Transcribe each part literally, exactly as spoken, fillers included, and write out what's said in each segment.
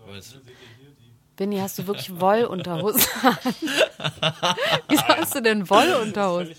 Aber jetzt Vinny, hast du wirklich Wollunterhosen an? Wieso hast du denn Wollunterhosen?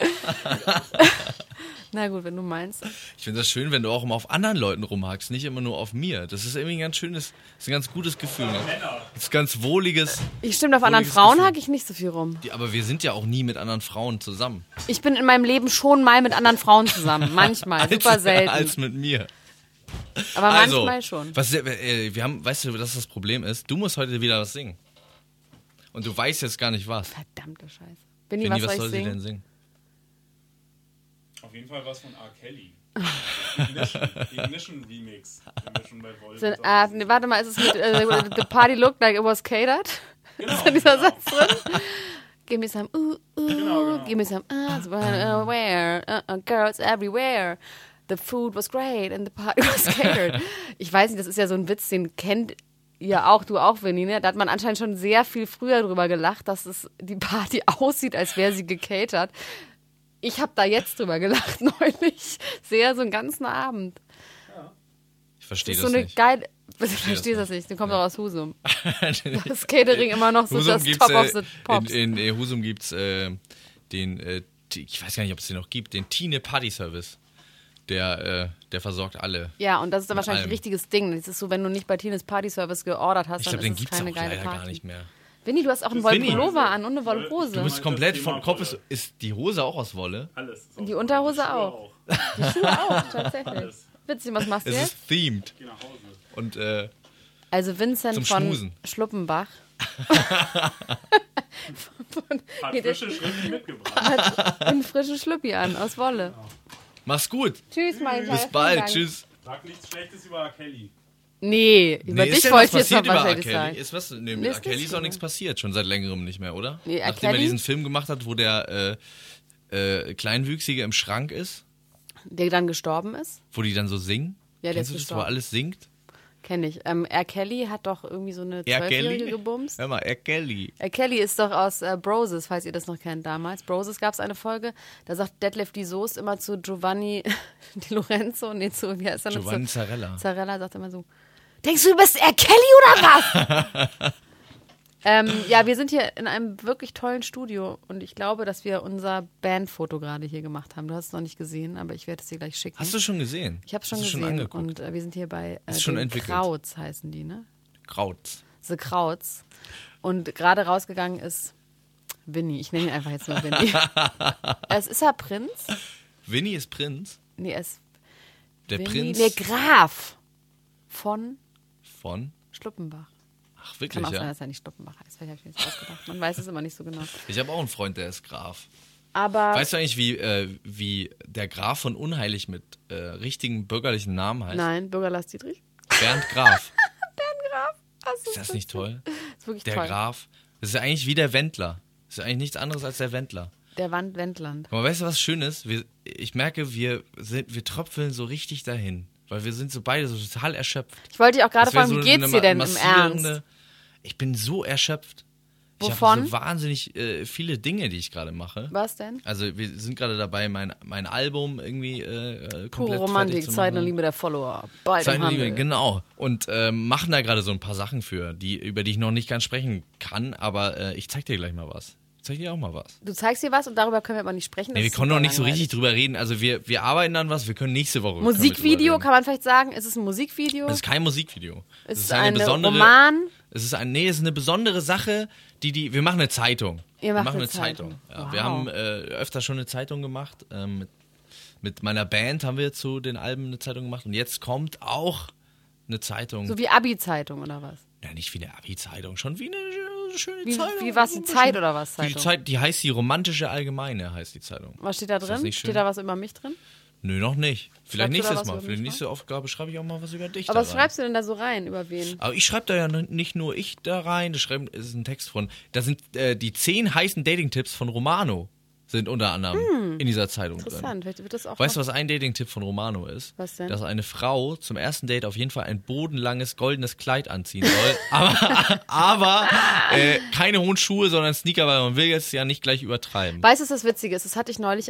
Na gut, wenn du meinst. Ich finde das schön, wenn du auch immer auf anderen Leuten rumhackst, nicht immer nur auf mir. Das ist irgendwie ein ganz schönes, das ist ein ganz gutes Gefühl. Ne? Das ist ganz wohliges. Ich stimmt, auf anderen Frauen hacke ich nicht so viel rum. Die, aber wir sind ja auch nie mit anderen Frauen zusammen. Ich bin in meinem Leben schon mal mit anderen Frauen zusammen. Manchmal, als, super selten. Als mit mir. Aber also, manchmal schon. Was, äh, wir haben, weißt du, was das Problem ist? Du musst heute wieder was singen. Und du weißt jetzt gar nicht was. Verdammte Scheiße. Vinny, Vinny, was, was soll, soll ich sie singen? denn singen? Auf jeden Fall was von R. Kelly. Ignition, Ignition Remix. So, ah, nee, warte mal, ist es mit uh, The Party Looked Like It Was Catered? Genau, ist da dieser genau. Satz drin? Give me some, uh, uh, Genau, genau. give me some, uh, uh, where, uh, uh, girls everywhere. The food was great and the party was catered. Ich weiß nicht, das ist ja so ein Witz, den kennt ihr auch, du auch, Vinny, ne? Da hat man anscheinend schon sehr viel früher drüber gelacht, dass es die Party aussieht, als wäre sie gecatert. Ich habe da jetzt drüber gelacht neulich. Sehr so einen ganzen Abend. Ich verstehe das das, ist so eine nicht. geile. Du verstehe verstehst das das nicht. Du kommst Ja. doch aus Husum. Das Catering immer noch so Husum das gibt's, Top äh, of the Pops. In, in äh, Husum gibt es äh, den, äh, T- ich weiß gar nicht, ob es den noch gibt, den Tine Party Service. Der, äh, der versorgt alle. Ja, und das ist dann Mit wahrscheinlich allem. ein richtiges Ding. Das ist so, wenn du nicht bei Tines Party Service geordert hast, Ich dann glaube, den ist es gibt es keine auch geile leider Party. gar nicht mehr. Vinny, du hast auch einen Vinny. Wollpullover an und eine Wollhose. Du bist Das komplett Thema von Kopf. Wolle. Ist, ist die Hose auch aus Wolle? Alles. ist Und die auch- Unterhose Schuhe auch. Die Schuhe auch, tatsächlich. Alles. Witzig, was machst du Es jetzt? ist themed. Geh nach Hause. Und äh, Also Vincent Zum von Schmusen. Schluppenbach. Hat Geht frische Schriften mitgebracht. Hat einen frischen Schlüppi an, aus Wolle. mach's gut. Tschüss, mein Lieber. Bis bald. Tschüss. Sag nichts Schlechtes über R. Kelly. Nee, über Nee, ist dich denn wollte was ich jetzt noch passiert über was R. Schlechtes Kelly? sagen. Ist was? Nee, Nee, mit ist R. Kelly nicht ist auch so. nichts passiert, schon seit längerem nicht mehr, oder? Nee, R. Nachdem er Kelly? diesen Film gemacht hat, wo der äh, äh, Kleinwüchsige im Schrank ist, Der dann gestorben ist? wo die dann so singen. Ja, der Kennst ist du das, wo gestorben. er alles singt? Kenn ich. Ähm, R. Kelly hat doch irgendwie so eine R. Zwölfjährige Kelly? gebumst. Hör mal, R. Kelly. R. Kelly ist doch aus äh, Broses, falls ihr das noch kennt damals. Broses gab es eine Folge, da sagt Detlef die Soest immer zu Giovanni Di Lorenzo, nee, zu, wie heißt er noch? Giovanni Zu- Zarella. Zarella sagt immer so, denkst du, du bist R. Kelly oder was? ähm, ja, wir sind hier in einem wirklich tollen Studio und ich glaube, dass wir unser Bandfoto gerade hier gemacht haben. Du hast es noch nicht gesehen, aber ich werde es dir gleich schicken. Hast du schon gesehen? Ich habe es schon Hast du gesehen schon angeguckt? und äh, wir sind hier bei äh, Ist schon den entwickelt. Krauts heißen die, ne? Kraut. The Krauts. Und gerade rausgegangen ist Vinny. Ich nenne ihn einfach jetzt nur Vinny. Es ist er Prinz? Vinny ist Prinz. Nee, er ist Der Vinny, Prinz der Graf von von. Schluppenbach. Ach, Kann wirklich, auch sein, ja? dass er nicht Schluppenbach heißt. Vielleicht habe ich mir das ausgedacht. Man weiß es immer nicht so genau. Ich habe auch einen Freund, der ist Graf. Aber Weißt du eigentlich, wie, äh, wie der Graf von Unheilig mit äh, richtigen bürgerlichen Namen heißt? nein, Bürger Lars Dietrich. Bernd Graf. Das Ist das nicht toll? Das ist wirklich Der toll. Graf. Das ist ja eigentlich wie der Wendler. Das ist ja eigentlich nichts anderes als der Wendler. Der Wand Wendland. Aber weißt du, was schön ist? Wir, ich merke, wir, sind, wir tröpfeln so richtig dahin. Weil wir sind so beide so total erschöpft. Ich wollte dich auch gerade Das wär fragen, so wie geht's eine dir denn im massierende- Ernst? Ich bin so erschöpft. Ich Wovon? habe so wahnsinnig äh, viele Dinge, die ich gerade mache. Was denn? Also wir sind gerade dabei, mein, mein Album irgendwie äh, komplett Pure fertig Romantik, zu Zeit und machen. Liebe der Follower. Bald Zeit im und Liebe, Handel. genau. Und ähm, machen da gerade so ein paar Sachen für, die, über die ich noch nicht ganz sprechen kann, aber äh, ich zeig dir gleich mal was. Ich zeig dir auch mal was. Du zeigst dir was und darüber können wir aber nicht sprechen. Nee, das wir ist können noch super nicht so richtig langweilig. drüber reden. Also wir, wir arbeiten an was, wir können nächste Woche können wir drüber Musikvideo, reden. kann man vielleicht sagen? Ist es ein Musikvideo? Es ist kein Musikvideo. Ist es es eine besondere, Roman? Es ist ein, nee, es ist eine besondere Sache, die die. Wir machen eine Zeitung. Ihr wir macht machen eine eine Zeitung. Zeitung. Ja, Wow. Wir haben äh, öfter schon eine Zeitung gemacht. Ähm, mit, mit meiner Band haben wir zu den Alben eine Zeitung gemacht und jetzt kommt auch eine Zeitung. So wie Abi-Zeitung oder was? Ja, nicht wie eine Abi-Zeitung, schon wie eine äh, schöne Wie, Zeitung. wie was, so die ein Zeit bisschen- oder was? Die, Zeitung? Zeit, die heißt die Romantische Allgemeine, heißt die Zeitung. Was steht da das drin? nicht schön? Steht da was über mich drin? Nö, noch nicht. Vielleicht Schreibst du da nächstes was Mal. über Für die mich nächste Aufgabe schreibe ich auch mal was über dich. Aber da was rein. schreibst du denn da so rein? Über wen? Aber ich schreibe da ja n- nicht nur ich da rein, das schreiben, es ist ein Text von, da sind äh, die zehn heißen Dating-Tipps von Romano sind unter anderem in dieser Zeitung drin. Interessant, vielleicht wird das auch Weißt du, noch- was ein Dating-Tipp von Romano ist? Was denn? Dass eine Frau zum ersten Date auf jeden Fall ein bodenlanges, goldenes Kleid anziehen soll, aber, aber äh, keine hohen Schuhe, sondern Sneaker, weil man will jetzt ja nicht gleich übertreiben. Weißt du, was das Witzige ist? Das hatte ich neulich an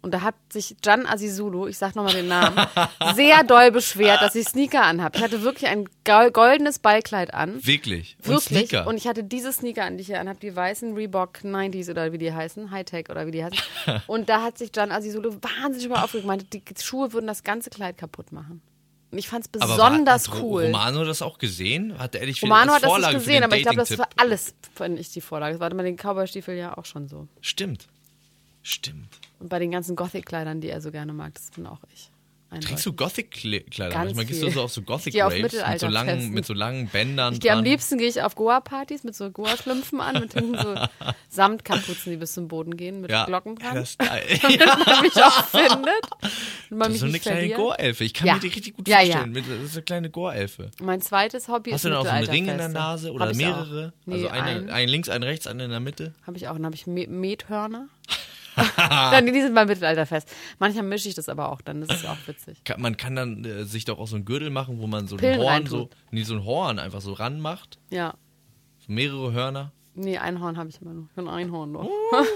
Und da hat sich Can Azizulu, ich sag nochmal den Namen, sehr doll beschwert, dass ich Sneaker anhabe. Ich hatte wirklich ein goldenes Ballkleid an. Wirklich? Und Wirklich. Sneaker? Und ich hatte diese Sneaker an, die ich hier anhabe, die weißen Reebok neunziger oder wie die heißen, Hightech oder wie die heißen. Und da hat sich Can Azizulu wahnsinnig über aufgeregt, meinte, die Schuhe würden das ganze Kleid kaputt machen. Und ich fand es besonders aber war, cool. Hat Romano das auch gesehen? Hat er dich Romano als hat Vorlage das nicht gesehen, für den aber ich glaube, das Dating-Tipp? war alles, fand ich, die Vorlage. Das war bei den Cowboy-Stiefeln ja auch schon so. Stimmt. Stimmt. Und bei den ganzen Gothic-Kleidern, die er so gerne mag, das bin auch ich. Eindeutig. Trägst du Gothic-Kleider? Ganz Manchmal gehst du viel. so auf so Ich gehe auf Gothic-Raves mit, so langen, Mittelalterfesten. mit so langen Bändern Ich gehe am dran. liebsten gehe ich auf Goa-Partys mit so Goa-Schlümpfen an, mit hinten so Samtkapuzen, die bis zum Boden gehen, mit Ja, Glocken dran. das ist geil. Damit man mich auch findet. Und man Das mich ist so eine nicht kleine verliert. Goa-Elfe. Ich kann Ja. mir die richtig gut Ja, vorstellen. ja. Mit- Das ist eine kleine Goa-Elfe. Mein zweites Hobby Hast ist du denn auch so einen Ring in der Mittelalterfeste. Nase oder Hab ich mehrere? Auch. Nee, also eine, einen. ein links, ein rechts, eine in der Mitte? Habe ich auch. Dann habe ich Me- Methörner. Dann, die sind beim Mittelalterfest. Manchmal mische ich das aber auch dann. Das ist auch witzig. Kann, man kann dann äh, sich doch auch so einen Gürtel machen, wo man so ein Pillen Horn so, reintut. nee, so ein Horn einfach so ranmacht. Ja. So mehrere Hörner. Nee, Einhorn habe ich immer nur. Ich bin ein Einhorn noch.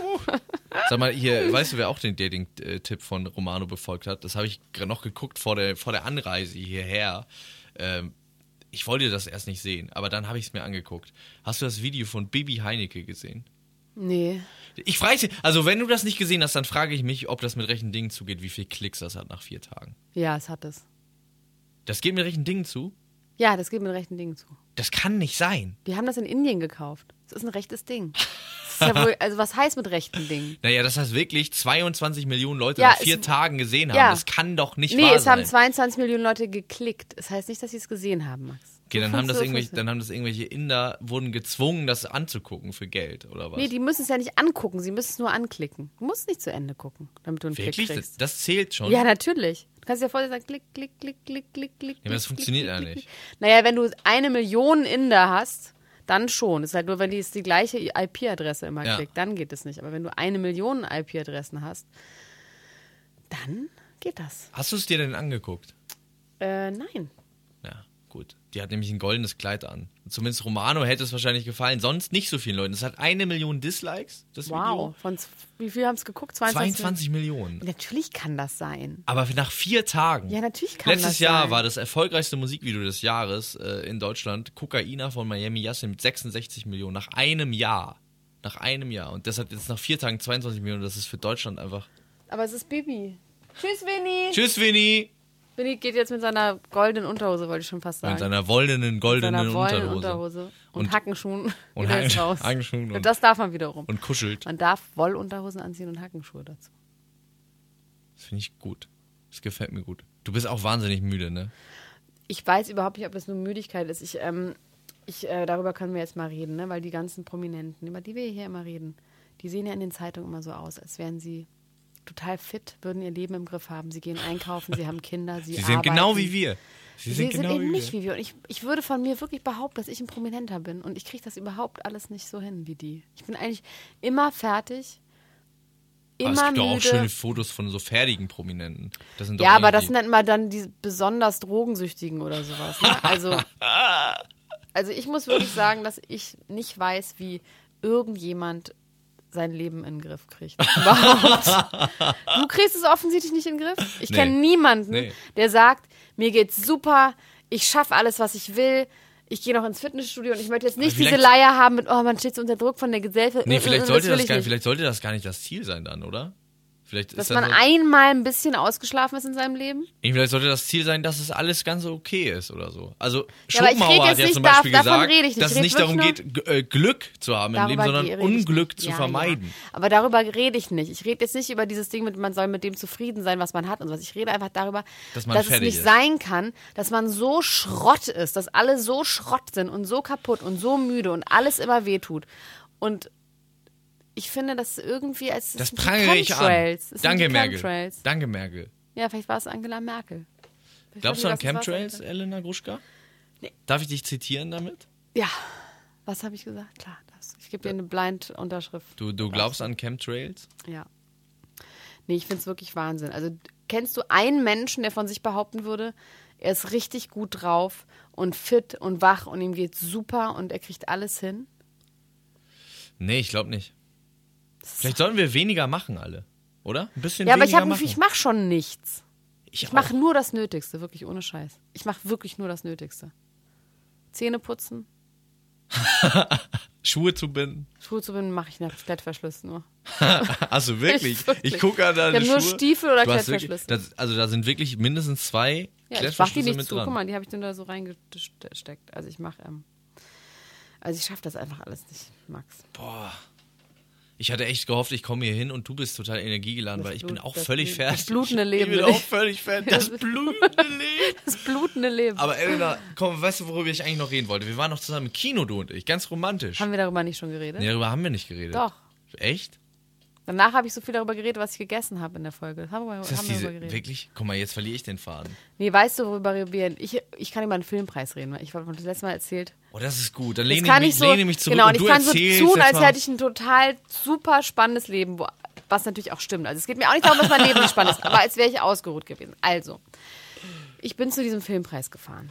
Sag mal, hier, weißt du, wer auch den Dating-Tipp von Romano befolgt hat? Das habe ich gerade noch geguckt vor der, vor der Anreise hierher. Ähm, ich wollte das erst nicht sehen, aber dann habe ich es mir angeguckt. Hast du das Video von Bibi Heinecke gesehen? Nee. Ich frage dich, also wenn du das nicht gesehen hast, dann frage ich mich, ob das mit rechten Dingen zugeht, wie viel Klicks das hat nach vier Tagen. Ja, es hat es. Das geht mit rechten Dingen zu? Ja, das geht mit rechten Dingen zu. Das kann nicht sein. Die haben das in Indien gekauft. Das ist ein rechtes Ding. Das ist ja wohl, also was heißt mit rechten Dingen? Naja, das heißt wirklich zweiundzwanzig Millionen Leute Ja, nach vier es- Tagen gesehen haben. ja. Das kann doch nicht Nee, wahr es sein. haben zweiundzwanzig Millionen Leute geklickt. Das heißt nicht, dass sie es gesehen haben, Max. Okay, dann So haben, das funktioniert- irgendwelche, dann haben das irgendwelche Inder, wurden gezwungen, das anzugucken für Geld, oder was? Nee, die müssen es ja nicht angucken, sie müssen es nur anklicken. Du musst nicht zu Ende gucken, damit du einen Wirklich? Klick Das, kriegst. das zählt schon? Ja, natürlich. Du kannst dir vorher sagen, klick, klick, klick, klick, klick, klick. aber das klick, funktioniert klick, ja klick, nicht. klick. Naja, wenn du eine Million Inder hast, dann schon. Es ist halt nur, wenn die es die gleiche I P-Adresse immer Ja. klickt, dann geht es nicht. Aber wenn du eine Million I P-Adressen hast, dann geht das. Hast du es dir denn angeguckt? Äh, nein. Ja, gut. Die hat nämlich ein goldenes Kleid an. Zumindest Romano hätte es wahrscheinlich gefallen. Sonst nicht so vielen Leuten. Es hat eine Million Dislikes, das Wow. Video. Von, z- wie viel haben es geguckt? zweiundzwanzig? zweiundzwanzig Millionen. Natürlich kann das sein. Aber nach vier Tagen. Ja, natürlich kann Letztes das Jahr sein. war das erfolgreichste Musikvideo des Jahres äh, in Deutschland Kokaina von Miami Yassin mit sechsundsechzig Millionen. Nach einem Jahr. Nach einem Jahr. Und das hat jetzt nach vier Tagen zweiundzwanzig Millionen. Das ist für Deutschland einfach... Aber es ist Bibi. Tschüss, Winnie. Tschüss, Winnie! Winnie geht jetzt mit seiner goldenen Unterhose, wollte ich schon fast sagen. Mit seiner wollenen, goldenen seiner wollenen Unterhose. Unterhose. Und, Und- Hackenschuhen. und Wieder jetzt Hacken- raus. Hackenschuhen und- das darf man wiederum. Und kuschelt. Man darf Wollunterhosen anziehen und Hackenschuhe dazu. Das finde ich gut. Das gefällt mir gut. Du bist auch wahnsinnig müde, ne? Ich weiß überhaupt nicht, ob es nur Müdigkeit ist. Ich, ähm, ich, äh, darüber können wir jetzt mal reden, ne? Weil die ganzen Prominenten, über die wir hier immer reden, die sehen ja in den Zeitungen immer so aus, als wären sie total fit, würden ihr Leben im Griff haben. Sie gehen einkaufen, sie haben Kinder, sie, Sie sind arbeiten. genau wie wir. Sie Sie sind sind, genau eben wie nicht wir. wie wir. Und ich, ich würde von mir wirklich behaupten, dass ich ein Prominenter bin. Und ich kriege das überhaupt alles nicht so hin wie die. Ich bin eigentlich immer fertig, Aber immer es gibt doch auch müde. schöne Fotos von so fertigen Prominenten. Das sind doch Ja, aber das irgendwie- sind dann immer dann die besonders Drogensüchtigen oder sowas. Ne? Also, also ich muss wirklich sagen, dass ich nicht weiß, wie irgendjemand sein Leben in den Griff kriegt. Überhaupt. Du kriegst es offensichtlich nicht in den Griff. Ich Nee. kenne niemanden, Nee. der sagt, mir geht's super, ich schaffe alles, was ich will. Ich gehe noch ins Fitnessstudio und ich möchte jetzt nicht Aber vielleicht- diese Leier haben mit, oh, man steht so unter Druck von der Gesellschaft. Nee, Mm, vielleicht mm, sollte will das, ich gar, nicht. vielleicht sollte das gar nicht das Ziel sein dann, oder? Vielleicht ist Dass das man so, einmal ein bisschen ausgeschlafen ist in seinem Leben. Nee, vielleicht sollte das Ziel sein, dass es alles ganz okay ist oder so. Also Ja, aber ich Schopenhauer rede hat jetzt ja nicht zum Beispiel dav- davon gesagt, rede ich nicht. dass Ich es rede nicht darum wirklich geht, G- äh, Glück zu haben im Leben, Darüber sondern rede ich Unglück nicht. zu Ja, vermeiden. Ja. Aber darüber rede ich nicht. Ich rede jetzt nicht über dieses Ding, mit man soll mit dem zufrieden sein, was man hat und was. Ich rede einfach darüber, Dass man dass es fertig nicht ist. sein kann, dass man so Schrott ist, dass alle so Schrott sind und so kaputt und so müde und alles immer wehtut. Und ich finde, das irgendwie als Das sind die prangere ich an. Chemtrails. Es sind Danke, die Merkel. Chemtrails. Danke, Merkel. Ja, vielleicht war es Angela Merkel. Vielleicht Glaubst du war an die, was es war, Chemtrails, sagte. Elena Gruschka? Nee. Darf ich dich zitieren damit? Ja. Was habe ich gesagt? Klar, das. Ich gebe dir eine Blind-Unterschrift. Du, du glaubst an Chemtrails? Ja. Nee, ich finde es wirklich Wahnsinn. Also kennst du einen Menschen, der von sich behaupten würde, er ist richtig gut drauf und fit und wach und ihm geht's super und er kriegt alles hin? Nee, ich glaube nicht. Vielleicht sollten wir weniger machen alle. oder? Ein bisschen Ja, aber ich, weniger hab, machen. ich mach schon nichts. Ich, Ich auch. mache nur das Nötigste, wirklich ohne Scheiß. Ich mache wirklich nur das Nötigste. Zähne putzen, Schuhe zu binden. Schuhe zu binden, mache ich nach Klettverschluss nur. Also wirklich? Ich wirklich. Ich gucke an deine Ich habe Schuhe. nur Stiefel oder Du hast wirklich, Klettverschlüsse. das, also da sind wirklich mindestens zwei Ja, ich mach die Klettverschlüsse nicht mit zu. dran. Guck mal, die habe ich dann da so reingesteckt. Also ich mache, ähm, also ich schaffe das einfach alles nicht, Max. Boah. Ich hatte echt gehofft, ich komme hier hin und du bist total energiegeladen, Das weil ich Blut- bin auch das völlig Blut- fertig. das blutende Leben. Ich bin auch völlig fertig. Das blutende Leben. Das blutende Leben. Aber Elena, komm, weißt du, worüber ich eigentlich noch reden wollte? Wir waren noch zusammen im Kino, du und ich. Ganz romantisch. Haben wir darüber nicht schon geredet? Nee, darüber haben wir nicht geredet. Doch. Echt? Danach habe ich so viel darüber geredet, was ich gegessen habe in der Folge. Haben wir, Ist das haben wir diese, darüber geredet. wirklich? Guck mal, jetzt verliere ich den Faden. Nee, weißt du, worüber wir... Ich, ich kann über einen Filmpreis reden, weil ich habe das letzte Mal erzählt. Oh, das ist gut. Dann Das lehne kann ich, mich, ich so, lehne mich zurück genau, und und du ich kann so erzählst tun, jetzt als mal. hätte ich ein total super spannendes Leben, wo, was natürlich auch stimmt. Also es geht mir auch nicht darum, dass mein Leben nicht spannend ist, aber als wäre ich ausgeruht gewesen. Also, ich bin zu diesem Filmpreis gefahren.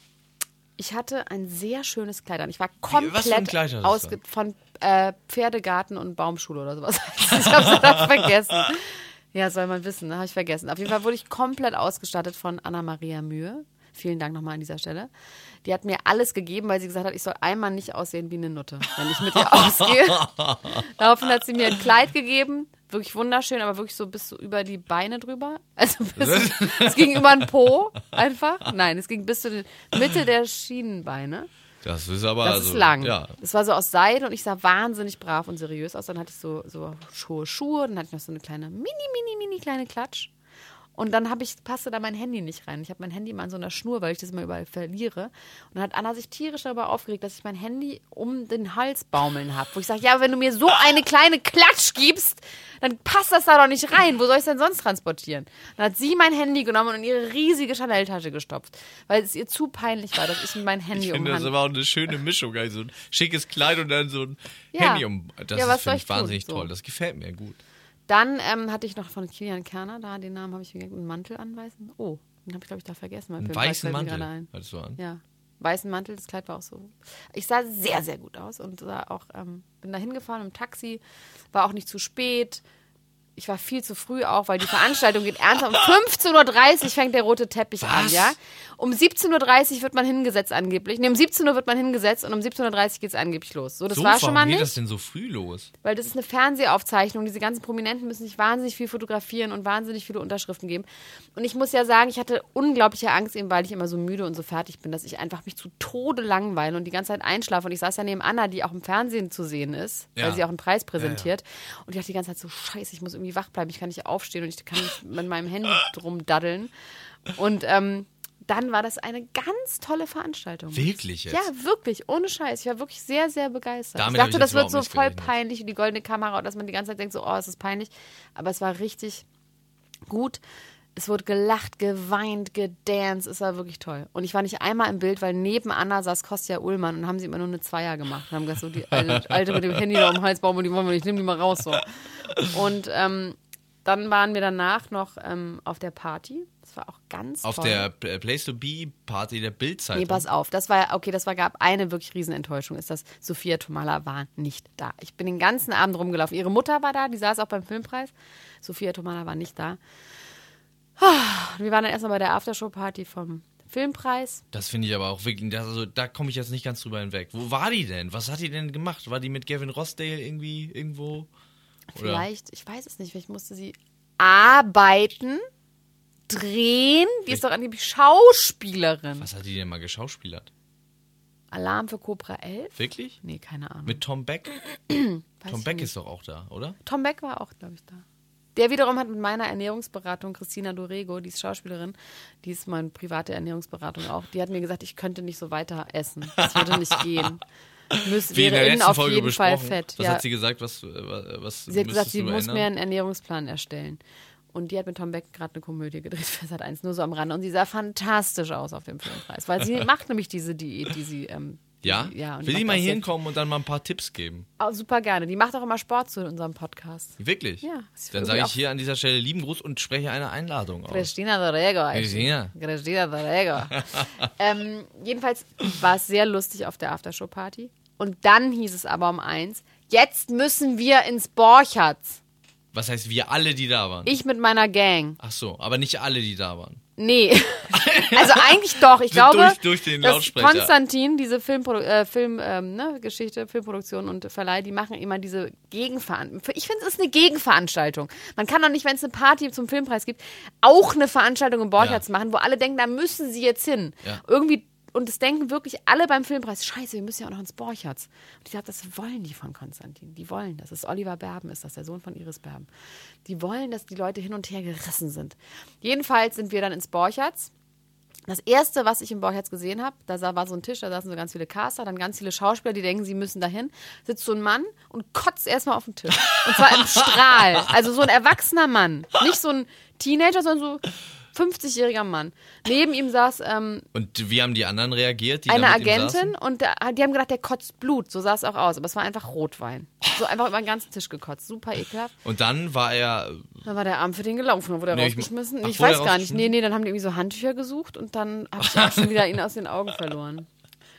Ich hatte ein sehr schönes Kleid an. Ich war was für ein komplett Kleid hattest du ausge von äh, Pferdegarten und Baumschule oder sowas. Ich habe es dann vergessen. Ja, soll man wissen, ne? Habe ich vergessen. Auf jeden Fall wurde ich komplett ausgestattet von Anna-Maria Mühe. Vielen Dank nochmal an dieser Stelle. Die hat mir alles gegeben, weil sie gesagt hat, ich soll einmal nicht aussehen wie eine Nutte, wenn ich mit ihr ausgehe. Daraufhin hat sie mir ein Kleid gegeben, wirklich wunderschön, aber wirklich so bis so über die Beine drüber. Also bis, es ging über den Po einfach. Nein, es ging bis zur Mitte der Schienenbeine. Das ist aber Das also, ist lang. Ja. Das war so aus Seide und ich sah wahnsinnig brav und seriös aus. Dann hatte ich so, so hohe Schuhe, dann hatte ich noch so eine kleine, mini, mini, mini kleine Klatsch. Und dann habe ich, passte da mein Handy nicht rein. Ich habe mein Handy immer an so einer Schnur, weil ich das immer überall verliere. Und dann hat Anna sich tierisch darüber aufgeregt, dass ich mein Handy um den Hals baumeln habe. Wo ich sage, ja, aber wenn du mir so eine kleine Klatsch gibst, dann passt das da doch nicht rein. Wo soll ich es denn sonst transportieren? Dann hat sie mein Handy genommen und in ihre riesige Chanel-Tasche gestopft. Weil es ihr zu peinlich war, dass ich mein Handy Ich finde das umhand. aber auch eine schöne Mischung. Also ein schickes Kleid und dann so ein Ja. Handy um. Das Ja, was ist, soll finde ich ich, wahnsinnig tun? So. toll. Das gefällt mir gut. Dann ähm, hatte ich noch von Kilian Kerner da, den Namen habe ich mir einen Mantel anweisen. Oh, den habe ich, glaube ich, da vergessen. Einen weißen Mantel Ein. hattest du an. Ja, weißen Mantel, das Kleid war auch so. Ich sah sehr, sehr gut aus und sah auch, ähm, bin da hingefahren im Taxi, war auch nicht zu spät. Ich war viel zu früh auch, weil die Veranstaltung geht ernsthaft. Um fünfzehn Uhr dreißig fängt der rote Teppich an, Was? ja? Um siebzehn Uhr dreißig wird man hingesetzt angeblich. Nee, um siebzehn Uhr wird man hingesetzt und um siebzehn Uhr dreißig geht es angeblich los. So, das so, war schon mal warum geht nicht. das denn so früh los? Weil das ist eine Fernsehaufzeichnung. Diese ganzen Prominenten müssen sich wahnsinnig viel fotografieren und wahnsinnig viele Unterschriften geben. Und ich muss ja sagen, ich hatte unglaubliche Angst, eben weil ich immer so müde und so fertig bin, dass ich einfach mich zu Tode langweile und die ganze Zeit einschlafe. Und ich saß ja neben Anna, die auch im Fernsehen zu sehen ist, Ja. weil sie auch einen Preis präsentiert. Und ich dachte die ganze Zeit so, scheiße, ich muss irgendwie wach bleiben, ich kann nicht aufstehen und ich kann nicht mit meinem Handy drum daddeln. Und ähm, dann war das eine ganz tolle Veranstaltung. Wirklich jetzt? Ja, wirklich, ohne Scheiß. Ich war wirklich sehr, sehr begeistert. Damit ich hab ich dachte, das jetzt wird überhaupt so nicht voll gerechnet. peinlich und die goldene Kamera und dass man die ganze Zeit denkt, so, oh, es ist peinlich. Aber es war richtig gut. Es wurde gelacht, geweint, gedanced. Es war wirklich toll. Und ich war nicht einmal im Bild, weil neben Anna saß Kostja Ullmann und haben sie immer nur eine Zweier gemacht. Und haben gesagt, so die alte, alte mit dem Handy da um den Hals bauen und die wollen wir nicht, nimm die mal raus. So. Und ähm, dann waren wir danach noch ähm, auf der Party. Das war auch ganz Auf toll. der P- Place to Be Party der Bildzeitung. Nee, pass auf. Das war, okay, das war, gab eine wirklich Riesenenttäuschung, ist, dass Sophia Tomala war nicht da. Ich bin den ganzen Abend rumgelaufen. Ihre Mutter war da, die saß auch beim Filmpreis. Sophia Tomala war nicht da. Wir waren dann erstmal bei der Aftershow-Party vom Filmpreis. Das finde ich aber auch wirklich, das, also, da komme ich jetzt nicht ganz drüber hinweg. Wo war die denn? Was hat die denn gemacht? War die mit Gavin Rossdale irgendwie irgendwo? Oder? Vielleicht, ich weiß es nicht, vielleicht musste sie arbeiten, drehen. Die ist doch angeblich Schauspielerin. Was hat die denn mal geschauspielert? Alarm für Cobra elf? Wirklich? Nee, keine Ahnung. Mit Tom Beck? Weiß Tom ich Beck nicht. ist doch auch da, oder? Tom Beck war auch, glaube ich, da. Der wiederum hat mit meiner Ernährungsberatung, Christina Dorego, die ist Schauspielerin, die ist meine private Ernährungsberatung auch, die hat mir gesagt, ich könnte nicht so weiter essen. Das würde nicht gehen. Müsste, Wie in wäre der innen letzten auf Folge jeden Fall besprochen. fett. Was Ja. hat sie gesagt? Was, äh, was Sie hat gesagt, sie müsstest du muss ändern? mir einen Ernährungsplan erstellen. Und die hat mit Tom Beck gerade eine Komödie gedreht für Sat eins, nur so am Rande. Und sie sah fantastisch aus auf dem Filmpreis, weil sie macht nämlich diese Diät, die sie... Ähm, Ja? Die, ja und Will die die macht mal auch hier sehr- hinkommen und dann mal ein paar Tipps geben? Oh, super gerne. Die macht auch immer Sport zu in unserem Podcast. Wirklich? Ja. ist Dann irgendwie sage ich auch- hier an dieser Stelle lieben Gruß und spreche eine Einladung aus. Christina Dorego. heißt sie. Christina. Christina Dorego. ähm, jedenfalls war es sehr lustig auf der Aftershow-Party. Und dann hieß es aber um eins, jetzt müssen wir ins Borchertz. Was heißt wir alle, die da waren? Ich mit meiner Gang. Ach so, aber nicht alle, die da waren. Nee. Also eigentlich doch. Ich glaube, durch, durch den dass Lautsprecher. Konstantin, diese Filmprodu- äh, Film, ähm, ne, Geschichte, Filmproduktion und Verleih, die machen immer diese Gegenveranstaltung. Ich finde, es ist eine Gegenveranstaltung. Man kann doch nicht, wenn es eine Party zum Filmpreis gibt, auch eine Veranstaltung im Borchertz Ja. machen, wo alle denken, da müssen sie jetzt hin. Ja. Irgendwie, und es denken wirklich alle beim Filmpreis, scheiße, wir müssen ja auch noch ins Borchertz. Und ich glaube, das wollen die von Konstantin. Die wollen das. Das ist Oliver Berben, ist das, der Sohn von Iris Berben. Die wollen, dass die Leute hin und her gerissen sind. Jedenfalls sind wir dann ins Borchertz. Das Erste, was ich im Borchertz gesehen habe, da war so ein Tisch, da saßen so ganz viele Caster, dann ganz viele Schauspieler, die denken, sie müssen dahin. Sitzt so ein Mann und kotzt erstmal auf den Tisch. Und zwar im Strahl. Also so ein erwachsener Mann. Nicht so ein Teenager, sondern so fünfzigjähriger Mann. Neben ihm saß ähm, Und wie haben die anderen reagiert? Die eine da mit ihm Agentin saßen? und da, die haben gedacht, der kotzt Blut. So sah es auch aus. Aber es war einfach Rotwein. So einfach über den ganzen Tisch gekotzt. Super ekelhaft. Und dann war er. Dann war der Arm für den gelaufen. Dann wurde er Nee, ich- rausgeschmissen. ach, Ich wurde weiß er gar nicht. rausgeschmissen? Nee, nee, dann haben die irgendwie so Handtücher gesucht und dann habe ich auch schon wieder ihn aus den Augen verloren.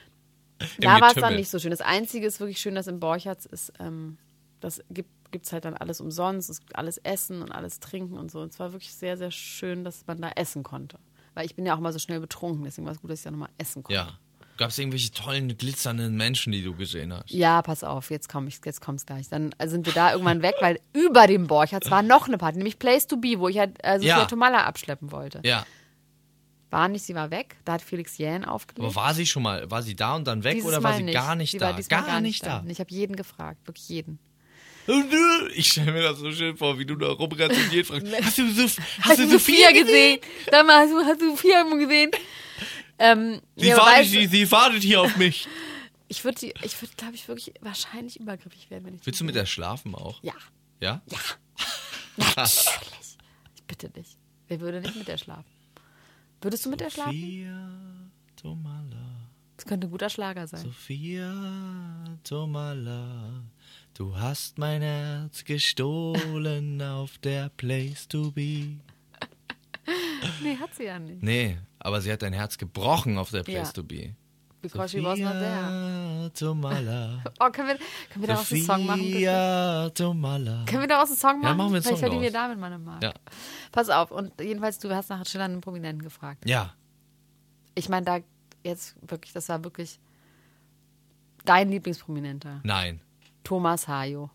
Da war es dann Getümmel. nicht so schön. Das Einzige ist wirklich schön, dass im Borchertz ist, ähm, das gibt es halt dann alles umsonst. Es gibt alles Essen und alles Trinken und so. Und es war wirklich sehr, sehr schön, dass man da essen konnte. Weil ich bin ja auch mal so schnell betrunken. Deswegen war es gut, dass ich da nochmal essen konnte. Ja. Gab es irgendwelche tollen, glitzernden Menschen, die du gesehen hast? Ja, pass auf, jetzt komm ich, jetzt kommt's gleich. Dann äh, sind wir da irgendwann weg, weil über dem Borchertz war noch eine Party, nämlich Place to Be, wo ich halt äh, Sophia Ja. Tomalla abschleppen wollte. Ja. War nicht, sie war weg. Da hat Felix Jähn aufgelegt. Aber war sie schon mal, war sie da und dann weg Dieses oder war Mal sie nicht. gar nicht sie da? War diesmal gar, nicht da. Und ich habe jeden gefragt, wirklich jeden. Ich stelle mir das so schön vor, wie du da rumrennst und jeden fragst, hast du, Sof hast Hast du du Sophia Sophia gesehen? Sag mal, hast du, hast du Sophia gesehen? Ähm, Sie, ja, aber wartet, weißt du, sie, sie wartet hier auf mich. ich würde, ich würde, glaube ich, wirklich wahrscheinlich übergriffig werden, wenn ich. Willst du mit der schlafen auch? Ja, Ja? ja. Natürlich. Ich bitte dich. Wer würde nicht mit der schlafen? Würdest du mit der schlafen? Sophia Tomalla, Das könnte ein guter Schlager sein. Sophia Tomalla, du hast mein Herz gestohlen auf der Place to Be. Nee, hat sie ja nicht. Nee, aber sie hat dein Herz gebrochen auf der Place Ja. to Be. Because she was not there. Sophia Tomalla. Oh, können wir, können wir daraus einen Song machen? bitte? Sophia Tomalla. Können wir daraus einen Song machen? Ja, machen wir einen Vielleicht Song verdienen wir draus. damit meine Mark. Ja. Pass auf, und jedenfalls, du hast nach schillernden Prominenten gefragt. Ja. Ich meine, da jetzt wirklich, das war wirklich dein Lieblingsprominenter. Nein. Thomas Hayo.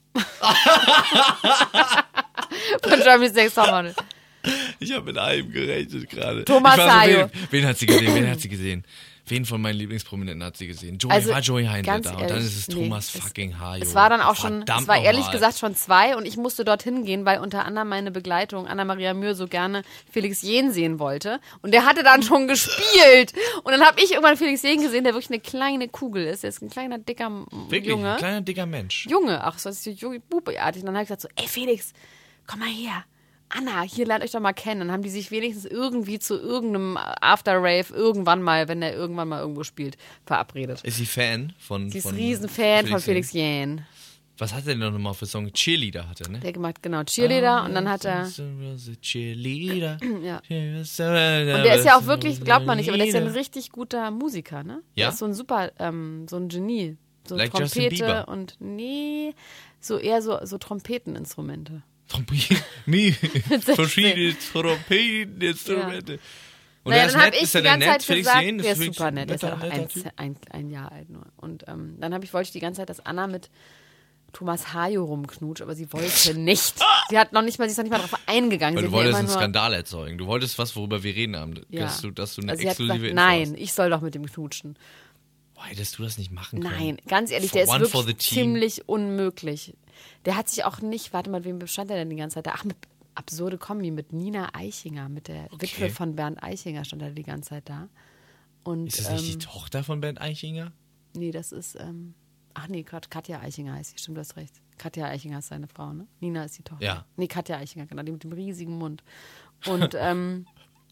Von Germany's Next Topmodel. Ich habe mit allem gerechnet gerade. Thomas Ich war so, Hayo. wen, wen hat sie gesehen? Wen hat sie gesehen? Wen von meinen Lieblingsprominenten hat sie gesehen? Joey, Also, war Joey Heindl ganz da und dann ehrlich, ist es nee, Thomas es- fucking Hayo. Es war dann auch schon, Verdammt es war ehrlich nochmal. gesagt schon zwei und ich musste dorthin gehen, weil unter anderem meine Begleitung Anna-Maria Mühr so gerne Felix Jähn sehen wollte und der hatte dann schon gespielt und dann habe ich irgendwann Felix Jähn gesehen, der wirklich eine kleine Kugel ist, der ist ein kleiner, dicker M- Wirklich, Junge. ein kleiner, dicker Mensch. Junge, ach, so ist so Junge, Bubeartig. Und dann habe ich gesagt so, ey Felix, komm mal her. Anna, hier lernt euch doch mal kennen. Dann haben die sich wenigstens irgendwie zu irgendeinem After-Rave irgendwann mal, wenn der irgendwann mal irgendwo spielt, verabredet. Ist sie Fan von Sie ist von Riesenfan von Felix Jähn? Jähn. Was hat er denn noch mal für Song? Cheerleader hat er, ne? Der gemacht, genau, Cheerleader. Und dann hat er, Cheerleader. ja. Und Und der ist ja auch wirklich, glaubt man nicht, aber der ist ja ein richtig guter Musiker, ne? Ja? Der ist so ein super, ähm, so ein Genie. So Like Justin Trompete Bieber. und, nee, so eher so, so Trompeteninstrumente. Trompeten, mi- verschiedene Trompeteninstrumente. Und Naja, er ist dann habe nett, ich ist er die denn ganze nett? Zeit Felix gesagt, Jähn? der ist wirklich super nett, der ist ja netter, auch ein, netter Typ. ein, ein Jahr alt nur. Und ähm, dann habe ich, wollte ich die ganze Zeit, dass Anna mit Thomas Hayo rumknutscht, aber sie wollte nicht. Sie hat noch nicht mal, sie ist noch nicht mal darauf eingegangen. Weil Sie du hat mir wolltest immer einen nur, Skandal erzeugen. Du wolltest was, worüber wir reden haben. ja. Dass, du, dass du eine also sie hat exklusive gesagt, Info nein, hast. ich soll doch mit dem knutschen. Boah, hättest du das nicht machen können? Nein, ganz ehrlich, For der ist one for the wirklich team. ziemlich unmöglich. Der hat sich auch nicht, warte mal, wem bestand er denn die ganze Zeit da? Ach, mit absurde Kombi, mit Nina Eichinger, mit der Okay. Witwe von Bernd Eichinger stand er die ganze Zeit da. Und, Ist das nicht ähm, die Tochter von Bernd Eichinger? Nee, das ist, ähm, ach nee, Gott, Katja Eichinger heißt sie, stimmt, du hast recht. Katja Eichinger ist seine Frau, ne? Nina ist die Tochter. Ja. Nee, Katja Eichinger, genau, die mit dem riesigen Mund. Und, ähm,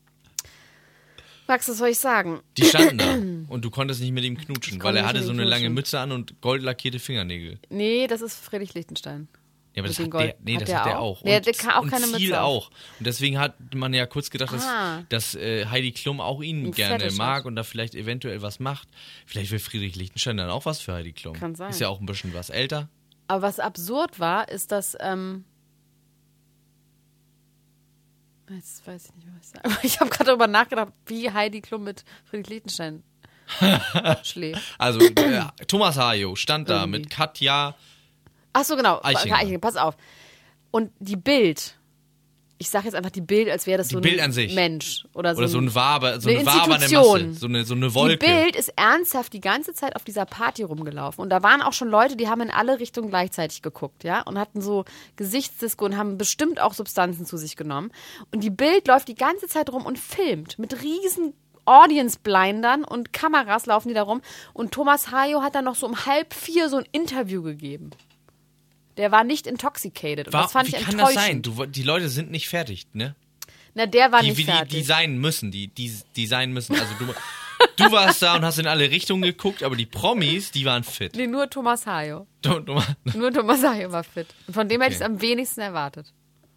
Max, was soll ich sagen? Die standen da und du konntest nicht mit ihm knutschen, Ich weil konnte er nicht hatte mit so ihm eine lange knutschen. Mütze an und gold lackierte Fingernägel. Nee, das ist Friedrich Lichtenstein. Ja, aber Mit das den hat der, Gold- nee, hat das der hat der auch? auch. Nee, und, der kann auch und keine viel Mütze auf. auch. Und deswegen hat man ja kurz gedacht, dass, Ah. dass äh, Heidi Klum auch ihn Ein gerne Fetisch mag hat. und da vielleicht eventuell was macht. Vielleicht will Friedrich Lichtenstein dann auch was für Heidi Klum. Kann sein. Ist ja auch ein bisschen was älter. Aber was absurd war, ist, dass, ähm, Jetzt weiß ich nicht mehr, was ich sage. Ich habe gerade darüber nachgedacht, wie Heidi Klum mit Friedrich Lichtenstein schläft. Also, äh, Thomas Hayo stand da Irgendwie. mit Katja. Ach so, genau. Eichinger. Eichinger, pass auf. Und die Bild, ich sage jetzt einfach die Bild, als wäre das Die so ein Bild an sich. Mensch. Oder so, Oder so ein Waber, so eine eine wabernde Institution. Masse. So eine, so eine Wolke. Die Bild ist ernsthaft die ganze Zeit auf dieser Party rumgelaufen. Und da waren auch schon Leute, die haben in alle Richtungen gleichzeitig geguckt, ja, und hatten so Gesichtsdisco und haben bestimmt auch Substanzen zu sich genommen. Und die Bild läuft die ganze Zeit rum und filmt mit riesen Audience-Blindern und Kameras laufen die da rum. Und Thomas Hayo hat dann noch so um halb vier so ein Interview gegeben. Der war nicht intoxicated. Und War, das fand wie ich kann enttäuschend. das sein? Du, die Leute sind nicht fertig, ne? Na, der war Die, nicht wie die, fertig. die sein müssen, die, die, die sein müssen. Also du, du warst da und hast in alle Richtungen geguckt, aber die Promis, die waren fit. Nee, nur Thomas Hayo. Du, du, Nur Thomas Hayo war fit. Und von dem hätte ich es Okay. am wenigsten erwartet.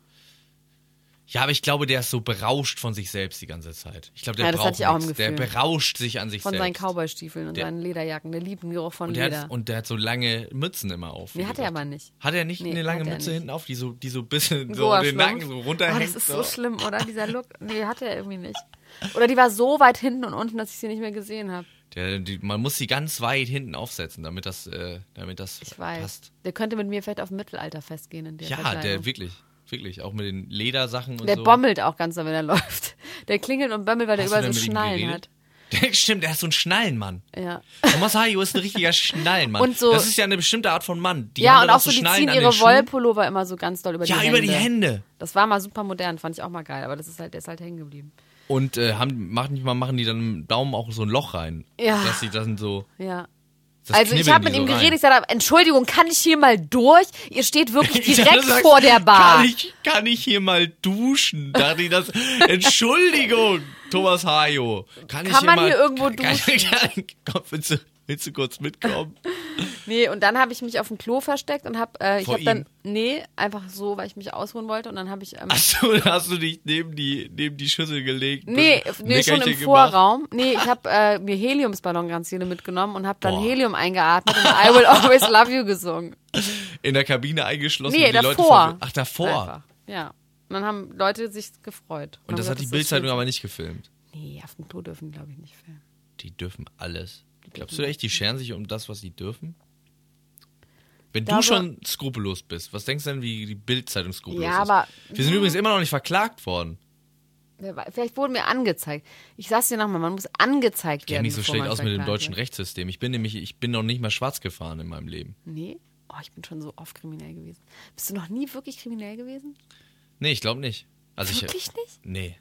ja, aber ich glaube, der ist so berauscht von sich selbst die ganze Zeit. Ich glaube, der Ja, das braucht hatte ich auch im nichts. Der Gefühl. berauscht sich an sich Von selbst. seinen Cowboystiefeln und Der- seinen Lederjacken. Der liebt den Geruch von und der, Leder. hat, und der hat so lange Mützen immer auf. wie Nee, hat er gesagt. aber nicht. Hat er nicht Nee, eine lange hat er Mütze nicht. hinten auf, die so, die so ein bisschen Ein so den Goa-Schlumpf. Nacken so Oh, runterhängt? das ist so schlimm, oder? Dieser Look. Nee, hat er irgendwie nicht. Oder die war so weit hinten und unten, dass ich sie nicht mehr gesehen habe. Der, die, man muss sie ganz weit hinten aufsetzen, damit das, äh, damit das Ich weiß. passt. Der könnte mit mir vielleicht auf Mittelalterfest gehen in der Ja, Verkleidung. der wirklich, wirklich. Auch mit den Ledersachen und Der so. bommelt auch ganz, wenn er läuft. Der klingelt und bommelt, weil der Hast du überall denn so mit ihm Schnallen hat. geredet? Der, stimmt, der ist so ein Schnallenmann. Ja. Thomas Hayo ist ein richtiger Schnallenmann. Und so- das ist ja eine bestimmte Art von Mann. Die Ja, haben und dann auch so, die Schnallen ziehen an den ihre Schuhen. Wollpullover immer so ganz doll über Ja, die Hände. über die Hände. Das war mal super modern, fand ich auch mal geil, aber das ist halt, der ist halt hängen geblieben. Und äh, haben, manchmal machen die dann im Daumen auch so ein Loch rein. Ja. Dass sie dann so. Ja. Das Also ich knibbeln habe die mit ihm so rein. geredet, ich sagte, Entschuldigung, kann ich hier mal durch? Ihr steht wirklich Ich direkt dachte, du sagst, vor der Bar. Kann ich, kann ich hier mal duschen? Dachte ich das. Entschuldigung, Thomas Hayo. Kann, ich Kann hier man mal, hier irgendwo kann, kann, duschen? kann, komm, willst, du, willst du kurz mitkommen? Nee, und dann habe ich mich auf dem Klo versteckt und habe, äh, ich Vor habe dann, ihm? nee, einfach so, weil ich mich ausruhen wollte und dann habe ich, ähm, Achso, hast du dich neben die, neben die Schüssel gelegt? nee, bisschen nee, schon im Nickerchen gemacht? Vorraum. Nee, ich habe äh, mir Heliumsballon ganz viele mitgenommen und habe dann Boah. Helium eingeatmet und I Will Always Love You gesungen. In der Kabine eingeschlossen Nee, und die Leute davor. vor, Ach, davor. Einfach. Ja. Und dann haben Leute sich gefreut. Und das haben hat die gesagt, Bildzeitung ist so aber nicht gefilmt. schön. Nee, auf dem Klo dürfen die, glaube ich, nicht filmen. Die dürfen alles. Glaubst du echt, die scheren sich um das, was sie dürfen? Wenn glaube- du schon skrupellos bist, was denkst du denn, wie die Bildzeitung skrupellos Ja, ist? aber- Wir sind übrigens immer noch nicht verklagt worden. Wer weiß, vielleicht wurden mir angezeigt. Ich sag's dir nochmal, man muss angezeigt Ich kenne werden. nicht so bevor schlecht man aus mit dem verklagt deutschen wird. Rechtssystem. Ich bin nämlich, ich bin noch nicht mal schwarz gefahren in meinem Leben. Nee? Oh, ich bin schon so oft kriminell gewesen. Bist du noch nie wirklich kriminell gewesen? Nee, ich glaube nicht. Also ich, Wirklich nicht? nee.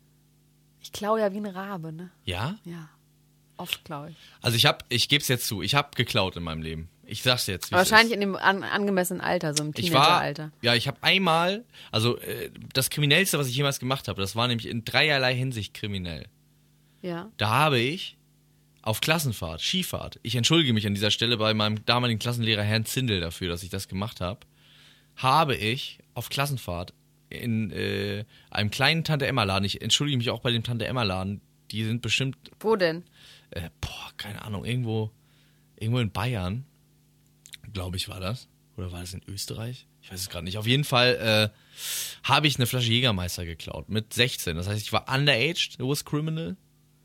Ich klaue ja wie ein Rabe, ne? Ja? Ja. Oft klaue ich. Also ich hab, ich geb's jetzt zu, ich habe geklaut in meinem Leben. Ich sag's jetzt. wie es Wahrscheinlich ist. in dem an, angemessenen Alter, so im Ich war, Teenageralter. ja, ich habe einmal, also äh, das Kriminellste, was ich jemals gemacht habe, das war nämlich in dreierlei Hinsicht kriminell. Ja. Da habe ich auf Klassenfahrt, Skifahrt, ich entschuldige mich an dieser Stelle bei meinem damaligen Klassenlehrer Herrn Zindel dafür, dass ich das gemacht habe, habe ich auf Klassenfahrt in äh, einem kleinen Tante-Emma-Laden, ich entschuldige mich auch bei dem Tante-Emma-Laden, die sind bestimmt, Wo denn? äh, boah, keine Ahnung, irgendwo, irgendwo in Bayern, glaube ich, war das. Oder war das in Österreich? Ich weiß es gerade nicht. Auf jeden Fall äh, habe ich eine Flasche Jägermeister geklaut mit sechzehn. Das heißt, ich war underaged, it was criminal.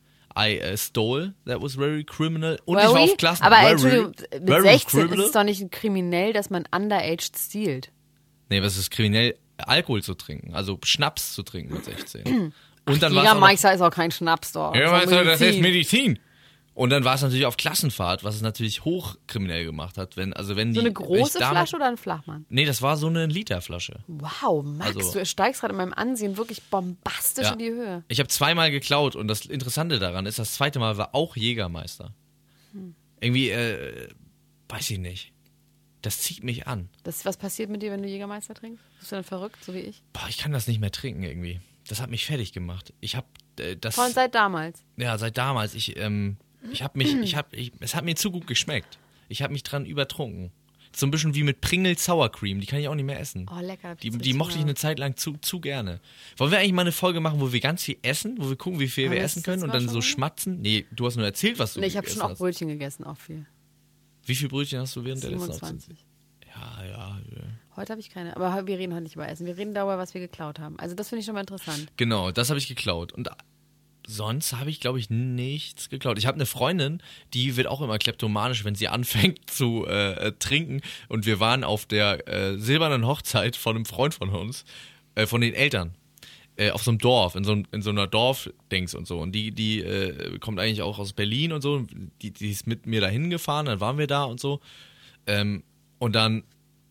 I uh, stole, that was very criminal. Und ich war Very? auf Klassen. Aber very, Entschuldigung, mit very sechzehn criminal. ist es doch nicht kriminell, dass man underaged stiehlt. Nee, was ist kriminell? Alkohol zu trinken, also Schnaps zu trinken mit sechzehn. Und dann war es auch noch, Jägermeister ist auch kein Schnaps doch. Jägermeister, das ist Medizin. Medizin. Und dann war es natürlich auf Klassenfahrt, was es natürlich hochkriminell gemacht hat, wenn also wenn So die eine wenn ich große damals- Flasche oder ein Flachmann? Nee, das war so eine Literflasche. Wow, Max, Also- du steigst gerade in meinem Ansehen wirklich bombastisch Ja. in die Höhe. Ich habe zweimal geklaut und das Interessante daran ist, das zweite Mal war auch Jägermeister. Hm. Irgendwie, äh, weiß ich nicht. Das zieht mich an. Das, was passiert mit dir, wenn du Jägermeister trinkst? Bist du dann verrückt, so wie ich? Boah, ich kann das nicht mehr trinken irgendwie. Das hat mich fertig gemacht. Ich habe äh, das. Von seit damals. Ja, seit damals. Ich, ähm, ich habe mich, ich habe, ich, es hat mir zu gut geschmeckt. Ich habe mich dran übertrunken. So ein bisschen wie mit Pringles Sour Cream. Die kann ich auch nicht mehr essen. Oh, lecker. Die, die mochte ich eine Zeit lang zu, zu gerne. Wollen wir eigentlich mal eine Folge machen, wo wir ganz viel essen? Wo wir gucken, wie viel Haben wir wir essen das können und letzte Mal dann so schon schmatzen? Nee, du hast nur erzählt, was du Nee, ich habe gegessen schon auch hast. Brötchen gegessen, auch viel. Wie viele Brötchen hast du während der letzten Aufzeit? siebenundzwanzig. Ja, ja. ja. heute habe ich keine. Aber wir reden heute nicht über Essen. Wir reden darüber, was wir geklaut haben. Also das finde ich schon mal interessant. Genau, das habe ich geklaut. Und sonst habe ich, glaube ich, nichts geklaut. Ich habe eine Freundin, die wird auch immer kleptomanisch, wenn sie anfängt zu äh, trinken. Und wir waren auf der äh, silbernen Hochzeit von einem Freund von uns, äh, von den Eltern. Äh, auf so einem Dorf, in so, in so einer Dorfdings und so. Und die, die äh, kommt eigentlich auch aus Berlin und so. Die, die ist mit mir dahin gefahren, dann waren wir da und so. Ähm, und dann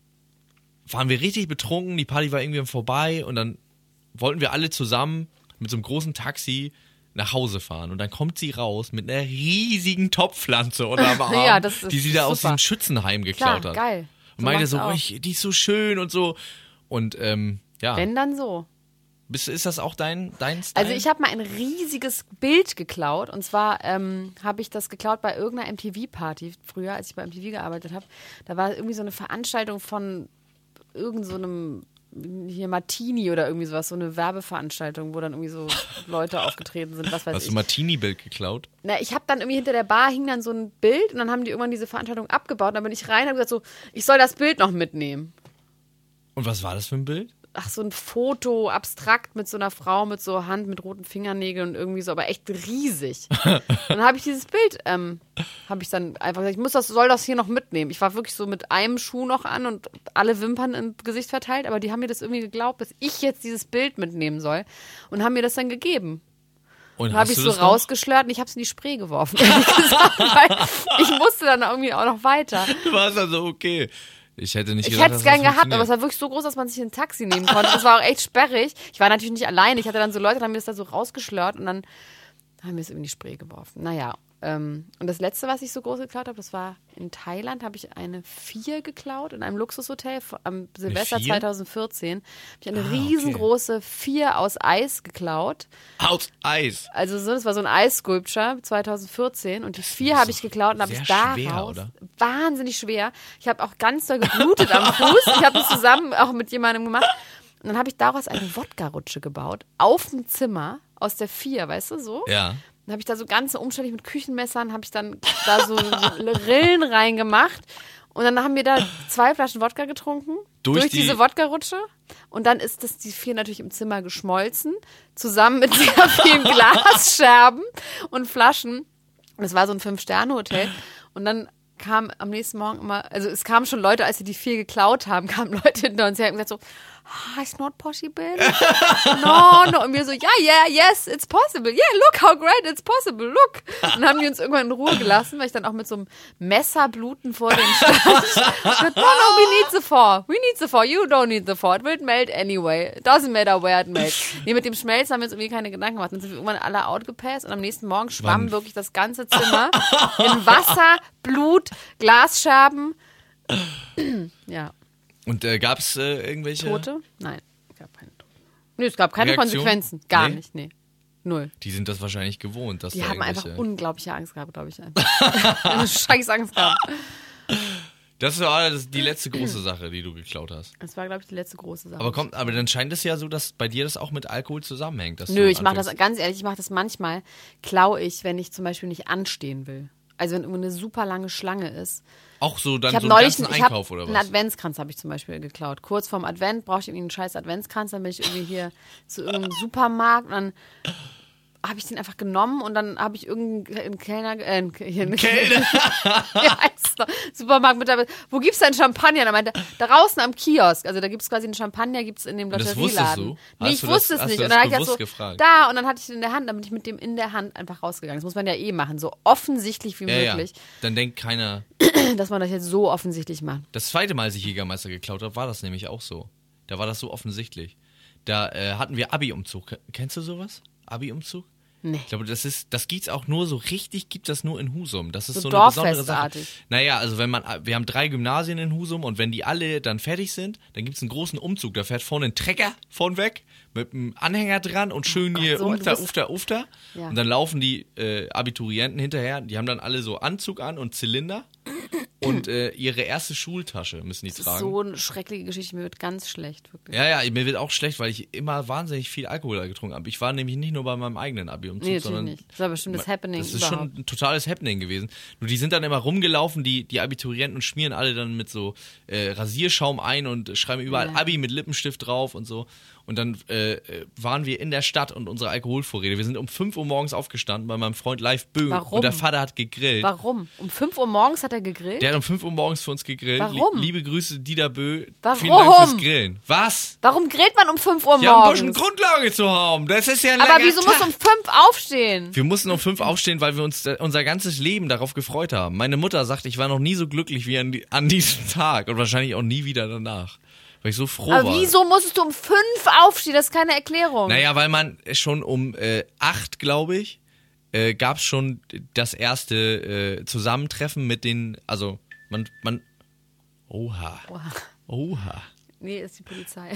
waren wir richtig betrunken, die Party war irgendwie vorbei und dann wollten wir alle zusammen mit so einem großen Taxi nach Hause fahren. Und dann kommt sie raus mit einer riesigen Topfpflanze unterm Arm, ja, das ist die sie da super. aus diesem Schützenheim geklaut Klar, hat. geil. Und meinte macht's so, auch. oh, ich, die ist so schön und so. Und ähm, ja. Wenn dann so. Bist, ist das auch dein, dein Style? Also ich habe mal ein riesiges Bild geklaut und zwar ähm, habe ich das geklaut bei irgendeiner M T V-Party früher, als ich bei M T V gearbeitet habe. Da war irgendwie so eine Veranstaltung von irgend so einem hier Martini oder irgendwie sowas, so eine Werbeveranstaltung, wo dann irgendwie so Leute aufgetreten sind, was weiß Hast ich. du Martini-Bild geklaut? Na, ich habe dann irgendwie hinter der Bar hing dann so ein Bild und dann haben die irgendwann diese Veranstaltung abgebaut und dann bin ich rein und habe gesagt so, ich soll das Bild noch mitnehmen. Und was war das für ein Bild? Ach, so ein Foto, abstrakt mit so einer Frau mit so Hand mit roten Fingernägeln und irgendwie so, aber echt riesig. Dann habe ich dieses Bild, ähm, habe ich dann einfach gesagt, ich muss das, soll das hier noch mitnehmen. Ich war wirklich so mit einem Schuh noch an und alle Wimpern ins Gesicht verteilt, aber die haben mir das irgendwie geglaubt, dass ich jetzt dieses Bild mitnehmen soll und haben mir das dann gegeben. Und Dann habe ich hast so du das noch? rausgeschlört und ich habe es in die Spree geworfen. ehrlich gesagt, weil ich musste dann irgendwie auch noch weiter. Du warst also okay. Ich hätte nicht Ich gedacht, hätte es dass gern das gehabt, aber es funktioniert. war wirklich so groß, dass man sich ein Taxi nehmen konnte. Das war auch echt sperrig. Ich war natürlich nicht alleine. Ich hatte dann so Leute, die haben mir das da so rausgeschlört und dann haben wir es in die Spree geworfen. Naja, ähm, und das Letzte, was ich so groß geklaut habe, das war in Thailand, habe ich eine vier geklaut in einem Luxushotel am Silvester vier? zwanzig vierzehn. Habe ich eine Ah, riesengroße vier aus Eis geklaut. Aus Eis. Also so, das war so ein Eissculpture zwanzig vierzehn und die vier habe ich geklaut und habe sehr ich daraus, schwer, oder? wahnsinnig schwer. Ich habe auch ganz doll geblutet am Fuß. Ich habe das zusammen auch mit jemandem gemacht. Und dann habe ich daraus eine Wodka-Rutsche gebaut, auf dem Zimmer, aus der vier, weißt du, so. Ja. Dann habe ich da so ganze umständlich mit Küchenmessern, habe ich dann da so Rillen reingemacht. Und dann haben wir da zwei Flaschen Wodka getrunken, Durch durch, die- diese Wodka-Rutsche. Und dann ist das die vier natürlich im Zimmer geschmolzen, zusammen mit sehr vielen Glasscherben und Flaschen. Und es war so ein Fünf-Sterne-Hotel. Und dann kam am nächsten Morgen immer, also es kamen schon Leute, als sie die vier geklaut haben, kamen Leute hinter uns her und gesagt so, ah, it's not possible. No, no. Und wir so, ja, yeah, yeah, yes, it's possible. Yeah, look how great it's possible, look. Und dann haben die uns irgendwann in Ruhe gelassen, weil ich dann auch mit so einem Messer bluten vor dem stand. Ich gesagt, no, no, we need the four. We need the four. You don't need the four. It will melt anyway. It doesn't matter where it melts. Nee, mit dem Schmelzen haben wir uns irgendwie keine Gedanken gemacht. Dann sind wir irgendwann alle outgepasst und am nächsten Morgen schwamm Wann? wirklich das ganze Zimmer in Wasser, Blut, Glasscherben. Ja. Und äh, gab es äh, irgendwelche... Tote? Nein, es gab keine Tote. Nö, es gab keine Reaktion? Konsequenzen. Gar Nee? nicht, nee. Null. Die sind das wahrscheinlich gewohnt, dass Die da haben einfach irgendwelche... unglaubliche Angst gehabt, glaube ich. Eine scheiß Angst gehabt. Das war das, die letzte große Sache, die du geklaut hast. Das war, glaube ich, die letzte große Sache. Aber kommt, aber dann scheint es ja so, dass bei dir das auch mit Alkohol zusammenhängt. Dass Nö, du ich mache das, anfängst- ganz ehrlich, ich mache das manchmal, klaue ich, wenn ich zum Beispiel nicht anstehen will. Also wenn irgendwo eine super lange Schlange ist. Auch so dann Ich habe so einen neulich ganzen ich hab Einkauf oder einen was? Adventskranz habe ich zum Beispiel geklaut. Kurz vorm Advent brauchte ich irgendwie einen scheiß Adventskranz, dann bin ich irgendwie hier zu irgendeinem Supermarkt und dann habe ich den einfach genommen und dann habe ich irgendeinen Kellner, äh, hier einen Kellner? ja, heißt doch, Supermarkt mit wo gibt's denn Champagner? Er meinte, draußen am Kiosk, also da gibt's quasi einen Champagner, gibt's in dem das Lotterieladen. wusstest du? Nee, Hast ich du das- wusste es hast nicht. du Und das dann habe ich bewusst gesagt, so, gefragt? da, und dann hatte ich den in der Hand, dann bin ich mit dem in der Hand einfach rausgegangen. Das muss man ja eh machen, so offensichtlich wie Ja, ja. möglich, Dann denkt keiner... dass man das jetzt so offensichtlich macht. Das zweite Mal, als ich Jägermeister geklaut habe, war das nämlich auch so. Da war das so offensichtlich. Da äh, hatten wir Abi-Umzug. Ke- Kennst du sowas? Abi-Umzug? Nee. Ich glaube, das ist, das gibt's auch nur so richtig, gibt das nur in Husum. Das ist So so, eine besondere Sache. Dorffestartig. Naja, also wenn man, wir haben drei Gymnasien in Husum und wenn die alle dann fertig sind, dann gibt's einen großen Umzug. Da fährt vorne ein Trecker vorn weg mit einem Anhänger dran und schön Gott, hier so, du ufter, bist- ufter, ufter. Ja. Und dann laufen die äh, Abiturienten hinterher, die haben dann alle so Anzug an und Zylinder. und äh, ihre erste Schultasche müssen die Das ist tragen. so eine schreckliche Geschichte, mir wird ganz schlecht, wirklich. Ja, ja, mir wird auch schlecht, weil ich immer wahnsinnig viel Alkohol getrunken habe. Ich war nämlich nicht nur bei meinem eigenen Abi-Umzug, Nee, natürlich sondern nicht. Das war bestimmt das Happening das ist überhaupt. schon ein totales Happening gewesen. Nur die sind dann immer rumgelaufen, die, die Abiturienten, und schmieren alle dann mit so äh, Rasierschaum ein und schreiben überall Ja. Abi mit Lippenstift drauf und so. Und dann äh, waren wir in der Stadt und unsere Alkoholvorräte. Wir sind um fünf Uhr morgens aufgestanden bei meinem Freund Live Bö. Warum? Und der Vater hat gegrillt. Warum? Um fünf Uhr morgens hat er gegrillt? Der hat um fünf Uhr morgens für uns gegrillt. Warum? Liebe Grüße, Dieter Bö. Warum? Vielen Dank fürs Grillen. Was? Warum grillt man um fünf Uhr Ja, um ein morgens? bisschen Grundlage zu haben. Das ist ja ein Aber langer wieso Tag. musst du um fünf aufstehen? Wir mussten um fünf aufstehen, weil wir uns äh, unser ganzes Leben darauf gefreut haben. Meine Mutter sagt, ich war noch nie so glücklich wie an, die, an diesem Tag und wahrscheinlich auch nie wieder danach. Weil ich so froh Aber war. wieso musstest du um fünf aufstehen? Das ist keine Erklärung. Naja, weil man schon um äh, acht, glaube ich, äh, gab es schon das erste äh, Zusammentreffen mit den, also man, man, oha, Oha. oha. Nee, ist die Polizei.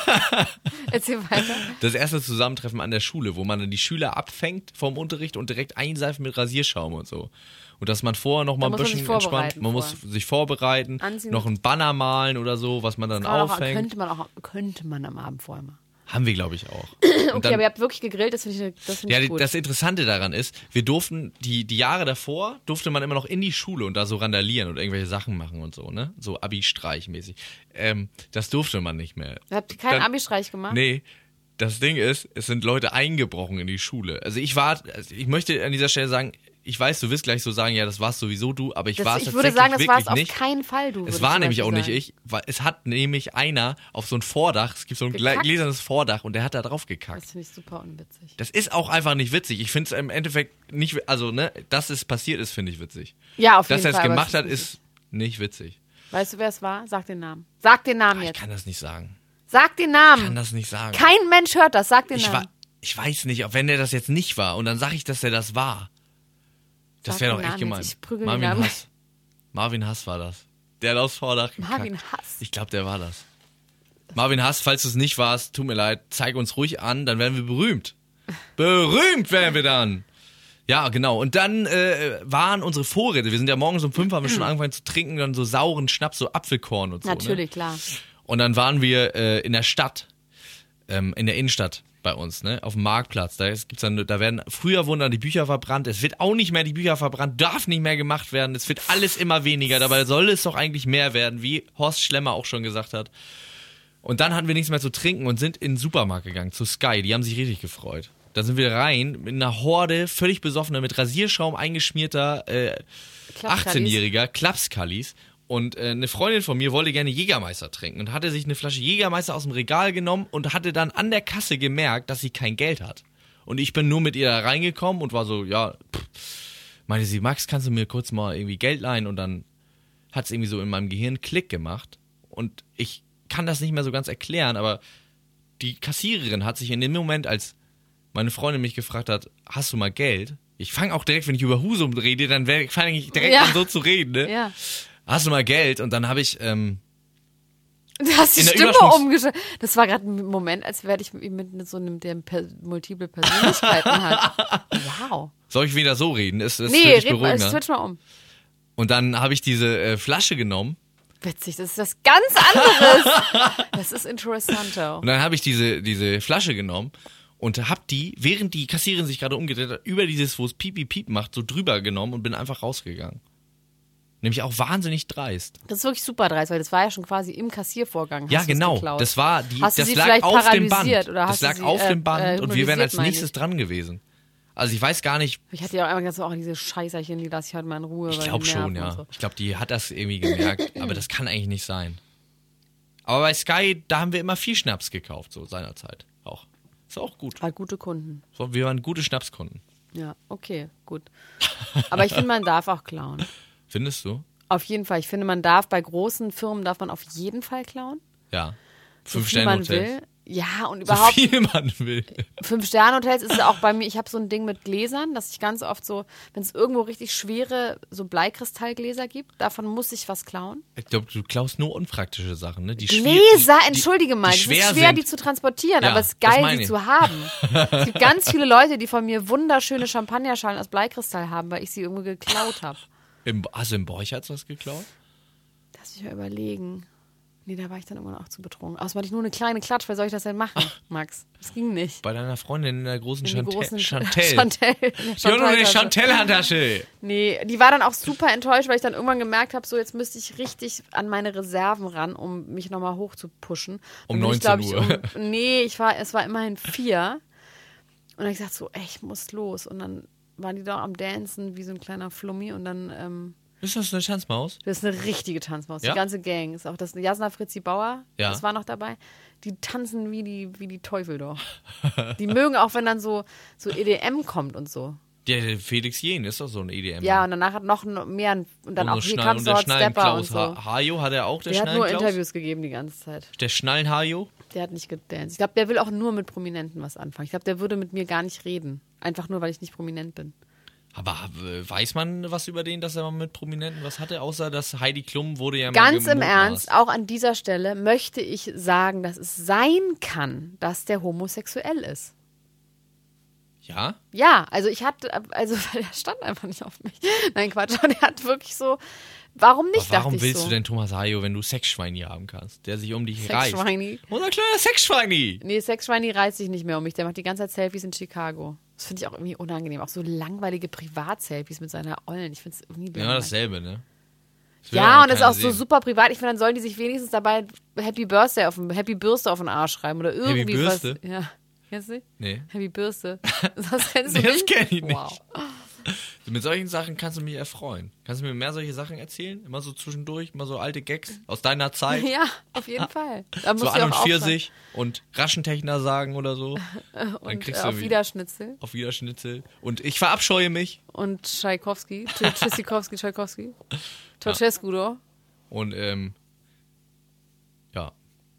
Erzähl weiter. Das erste Zusammentreffen an der Schule, wo man dann die Schüler abfängt vom Unterricht und direkt einseift mit Rasierschaum und so. Und dass man vorher noch mal Da ein muss man bisschen sich vorbereiten entspannt, man muss vorher. sich vorbereiten, Anziehen. noch einen Banner malen oder so, was man dann Kann man auch, aufhängt. könnte man auch könnte man am Abend vorher machen. Haben wir, glaube ich, auch. Okay, Und dann- aber ihr habt wirklich gegrillt, das finde ich, das find ja, ich die- gut. das Interessante daran ist, wir durften, die, die Jahre davor, durfte man immer noch in die Schule und da so randalieren und irgendwelche Sachen machen und so, ne? So Abi-Streich-mäßig. Ähm, das durfte man nicht mehr. Habt ihr keinen dann- Abi-Streich gemacht? Nee, das Ding ist, es sind Leute eingebrochen in die Schule. Also ich war, also ich möchte an dieser Stelle sagen, ich weiß, du wirst gleich so sagen, ja, das warst sowieso du, aber ich Das, war es ich tatsächlich würde sagen, das war es wirklich auf nicht. keinen Fall, du. würde Es ich war zum nämlich Beispiel auch nicht sagen. ich, weil es hat nämlich einer auf so ein Vordach, es gibt so ein gla- Gekackt? gläsernes Vordach und der hat da drauf gekackt. Das finde ich super unwitzig. Das ist auch einfach nicht witzig. Ich finde es im Endeffekt nicht, also ne, dass es passiert ist, finde ich witzig. Ja, auf Dass jeden er es Fall. aber gemacht es hat, ist nicht witzig. Weißt du, wer es war? Sag den Namen. Sag den Namen Ich jetzt. kann das nicht sagen. Sag den Ich kann Namen. das nicht sagen. Kein Mensch hört das. Sag den Ich, Namen. wa- ich weiß nicht, ob wenn der das jetzt nicht war und dann sage ich, dass er das war. Das Sag wäre den doch echt Namen gemein. jetzt. Ich prügel den Marvin Namen. Hass. Marvin Hass war das. Der hat aufs Vordach gekackt. Marvin Hass. Ich glaube, der war das. Marvin Hass, falls du es nicht warst, tut mir leid, zeig uns ruhig an, dann werden wir berühmt. Berühmt werden wir dann. Ja, genau. Und dann äh, waren unsere Vorräte, wir sind ja morgens um fünf, haben wir schon angefangen zu trinken, dann so sauren Schnaps, so Apfelkorn und so. Natürlich, Ne? klar. Und dann waren wir äh, in der Stadt, ähm, in der Innenstadt bei uns, ne, auf dem Marktplatz. Da ist, gibt's dann, da werden, früher wurden dann die Bücher verbrannt. Es wird auch nicht mehr die Bücher verbrannt, darf nicht mehr gemacht werden. Es wird alles immer weniger. Dabei soll es doch eigentlich mehr werden, wie Horst Schlemmer auch schon gesagt hat. Und dann hatten wir nichts mehr zu trinken und sind in den Supermarkt gegangen, zu Sky. Die haben sich richtig gefreut. Da sind wir rein mit einer Horde, völlig besoffener, mit Rasierschaum eingeschmierter äh, Klapskallis. achtzehnjähriger Klapskallis. Und äh, eine Freundin von mir wollte gerne Jägermeister trinken und hatte sich eine Flasche Jägermeister aus dem Regal genommen und hatte dann an der Kasse gemerkt, dass sie kein Geld hat. Und ich bin nur mit ihr da reingekommen und war so, ja, pff. Meinte sie, Max, kannst du mir kurz mal irgendwie Geld leihen? Und dann hat es irgendwie so in meinem Gehirn Klick gemacht. Und ich kann das nicht mehr so ganz erklären, aber die Kassiererin hat sich in dem Moment, als meine Freundin mich gefragt hat, hast du mal Geld? Ich fange auch direkt, wenn ich über Husum rede, dann fange ich direkt Ja. an so zu reden, ne? Ja. Hast du mal Geld? Und dann habe ich, ähm, Du hast die In der Stimme Überschwungs- umgeschaltet. Das war gerade ein Moment, als wäre ich mit, mit so einem, der per multiple Persönlichkeiten hat. Wow. soll ich wieder so reden? Ist, ist Nee, für dich red mal, beruhigender. switch mal um. Und dann habe ich diese äh, Flasche genommen Witzig, das ist was ganz anderes. Das ist interessanto. und dann habe ich diese, diese Flasche genommen und hab die, während die Kassiererin sich gerade umgedreht hat, über dieses, wo es piep, piep, piep macht, so drüber genommen und bin einfach rausgegangen. Nämlich auch wahnsinnig dreist. Das ist wirklich super dreist, weil das war ja schon quasi im Kassiervorgang. Hast Ja, du's genau. geklaut. Das war die, Hast du das sie lag vielleicht auf dem Band. paralysiert oder Das hast du lag sie, auf äh, dem Band äh, und wir wären als hypnotisiert, meine nächstes ich. dran gewesen. Also ich weiß gar nicht, Ich hatte ja auch einmal gesagt, so, oh, diese Scheißerchen, die lasse ich heute mal in Ruhe. ich weil glaube die schon, nerven ja. und So. Ich glaube, die hat das irgendwie gemerkt, aber das kann eigentlich nicht sein. Aber bei Sky, da haben wir immer viel Schnaps gekauft, so seinerzeit auch. Ist auch gut. War gute Kunden. So, wir waren gute Schnapskunden. Ja, okay, gut. Aber ich finde, man darf auch klauen. Findest du? Auf jeden Fall. Ich finde, man darf bei großen Firmen darf man auf jeden Fall klauen. Ja. So Fünf viel Sterne man Hotels. will. Ja, und So überhaupt viel man will. Fünf-Sterne-Hotels ist auch bei mir, ich habe so ein Ding mit Gläsern, dass ich ganz oft so, wenn es irgendwo richtig schwere, so Bleikristallgläser gibt, davon muss ich was klauen. Ich glaube, du klaust nur unpraktische Sachen, ne? Die schwer- Gläser, die- entschuldige mal, die es schwer ist schwer, sind. die zu transportieren, Ja, aber es ist das geil, meine die ich. zu haben. Es gibt ganz viele Leute, die von mir wunderschöne Champagnerschalen aus Bleikristall haben, weil ich sie irgendwo geklaut habe. Im, hast du im Borchertz was geklaut? Lass mich mal überlegen. Nee, da war ich dann immer noch zu betrunken. Außerdem hatte ich nur eine kleine Klatsch. Wer soll ich das denn machen, Max? Das ging nicht. Bei deiner Freundin in der großen In die Chante- großen Chantel. Chantel. Die hat noch eine Chantel-Handtasche. Nee, die war dann auch super enttäuscht, weil ich dann irgendwann gemerkt habe, so jetzt müsste ich richtig an meine Reserven ran, um mich nochmal hoch zu pushen. Um Dann bin ich, neunzehn glaub Uhr. Ich, um, nee, ich war, es war immerhin vier. Und dann habe ich gesagt so, ey, ich muss los. Und dann waren die da am Dancen wie so ein kleiner Flummi und dann... Ähm, Ist das eine Tanzmaus? Das ist eine richtige Tanzmaus. Ja? Die ganze Gang. Ist auch das Jasna Fritzi Bauer. Ja. Das war noch dabei. Die tanzen wie die, wie die Teufel doch. Die mögen auch, wenn dann so, so E D M kommt und so. Der, der Felix Jen ist doch so ein E D M. Ja, und danach hat noch mehr. Und dann und auch so hier Schnall- kam und so der Hot Stepper und Schnallen-Klaus so. Ha- Hajo, hat er auch, der Der hat nur Schnallen-Klaus? Interviews gegeben die ganze Zeit. Der Schnallen-Hajo? Der hat nicht gedanced. Ich glaube, der will auch nur mit Prominenten was anfangen. Ich glaube, der würde mit mir gar nicht reden. Einfach nur, weil ich nicht prominent bin. Aber äh, weiß man was über den, dass er mal mit Prominenten was hatte? Außer, dass Heidi Klum wurde ja mal Ganz im gemutmaßt. Ernst, auch an dieser Stelle möchte ich sagen, dass es sein kann, dass der homosexuell ist. Ja? Ja, also ich hatte, also weil er stand einfach nicht auf mich. Nein, Quatsch, aber der hat wirklich so, warum nicht, Aber warum dachte ich willst so. du denn Thomas Hajo, wenn du Sexschweini haben kannst, der sich um dich reißt? Sexschweini? Unser kleiner Sexschweini! Nee, Sexschweini reißt sich nicht mehr um mich. Der macht die ganze Zeit Selfies in Chicago. Das finde ich auch irgendwie unangenehm. Auch so langweilige Privat-Selfies mit seiner Ollen. Ich finde es irgendwie Ja, dasselbe, ne? Das will Ja, auch und das ist keiner auch so sehen. super privat. Ich finde, dann sollen die sich wenigstens dabei Happy Birthday auf den, Happy Bürste auf den Arsch schreiben oder irgendwie Bürste? was. Ja. Kennst du nicht? Nee. Happy Bürste. Das kennst du Nee, das nicht? kenn ich nicht. Wow. Mit solchen Sachen kannst du mich erfreuen. Kannst du mir mehr solche Sachen erzählen? Immer so zwischendurch, immer so alte Gags aus deiner Zeit? Ja, auf jeden Fall. Da musst So du an auch und Pfirsich und Raschentechner sagen oder so. Dann und kriegst äh, du auf wie- Wiederschnitzel. Auf Wiederschnitzel. Und ich verabscheue mich. Und Tschaikowski. Tschüssikowski, Tschaikowski. Ceausescu, doch. Und, ähm, ja.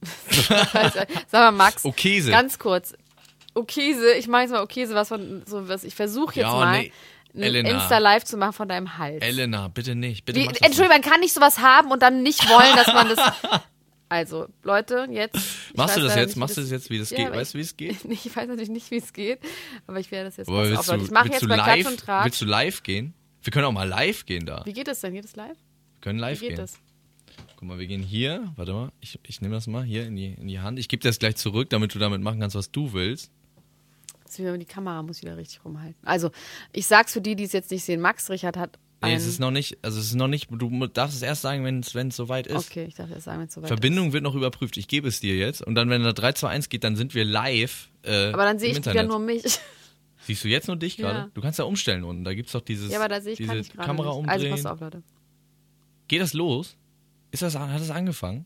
Sag mal, Max. Okese. Ganz kurz. Okese, ich mache jetzt mal Okese, was von so was. Ich versuche jetzt Ja, mal nee. ein Elena. Insta-Live zu machen von deinem Hals. Elena, bitte nicht. Bitte Wie, mach das nicht. Entschuldigung, man kann nicht sowas haben und dann nicht wollen, dass man das. Also, Leute, jetzt. ich Machst du weiß das leider jetzt? nicht, Machst du wie das jetzt, wie das Ja, geht? aber Weißt du, wie es geht? Ich, ich weiß natürlich nicht, wie es geht, aber ich werde das jetzt Aber pass willst auf, du, Leute. Ich mache willst jetzt du bei Klatsch live, und Tratsch. willst du live gehen? Wir können auch mal live gehen da. Wie geht das denn? Geht das live? Wir können live Wie geht gehen. das? Guck mal, wir gehen hier. Warte mal, ich, ich nehme das mal hier in die, in die Hand. Ich gebe dir das gleich zurück, damit du damit machen kannst, was du willst. Das ist wieder, die Kamera muss wieder richtig rumhalten. Also, ich sag's für die, die es jetzt nicht sehen. Max Richard hat Nee, ein... es ist noch nicht, also es ist noch nicht, du darfst es erst sagen, wenn es wenn es soweit ist. Okay, ich darf jetzt sagen, wenn es soweit Verbindung wird noch überprüft. Ich gebe es dir jetzt. Und dann, wenn da drei, zwei, eins geht, dann sind wir live. Äh, ist. Aber dann sehe im ich wieder Internet. nur mich. Siehst du jetzt nur dich gerade? Ja. Du kannst ja umstellen unten. Da gibt es doch dieses, Ja, aber da sehe ich, diese kann ich gerade Kamera nicht. umdrehen. Also, pass auf, Leute. Geht das los? Ist das, hat das angefangen?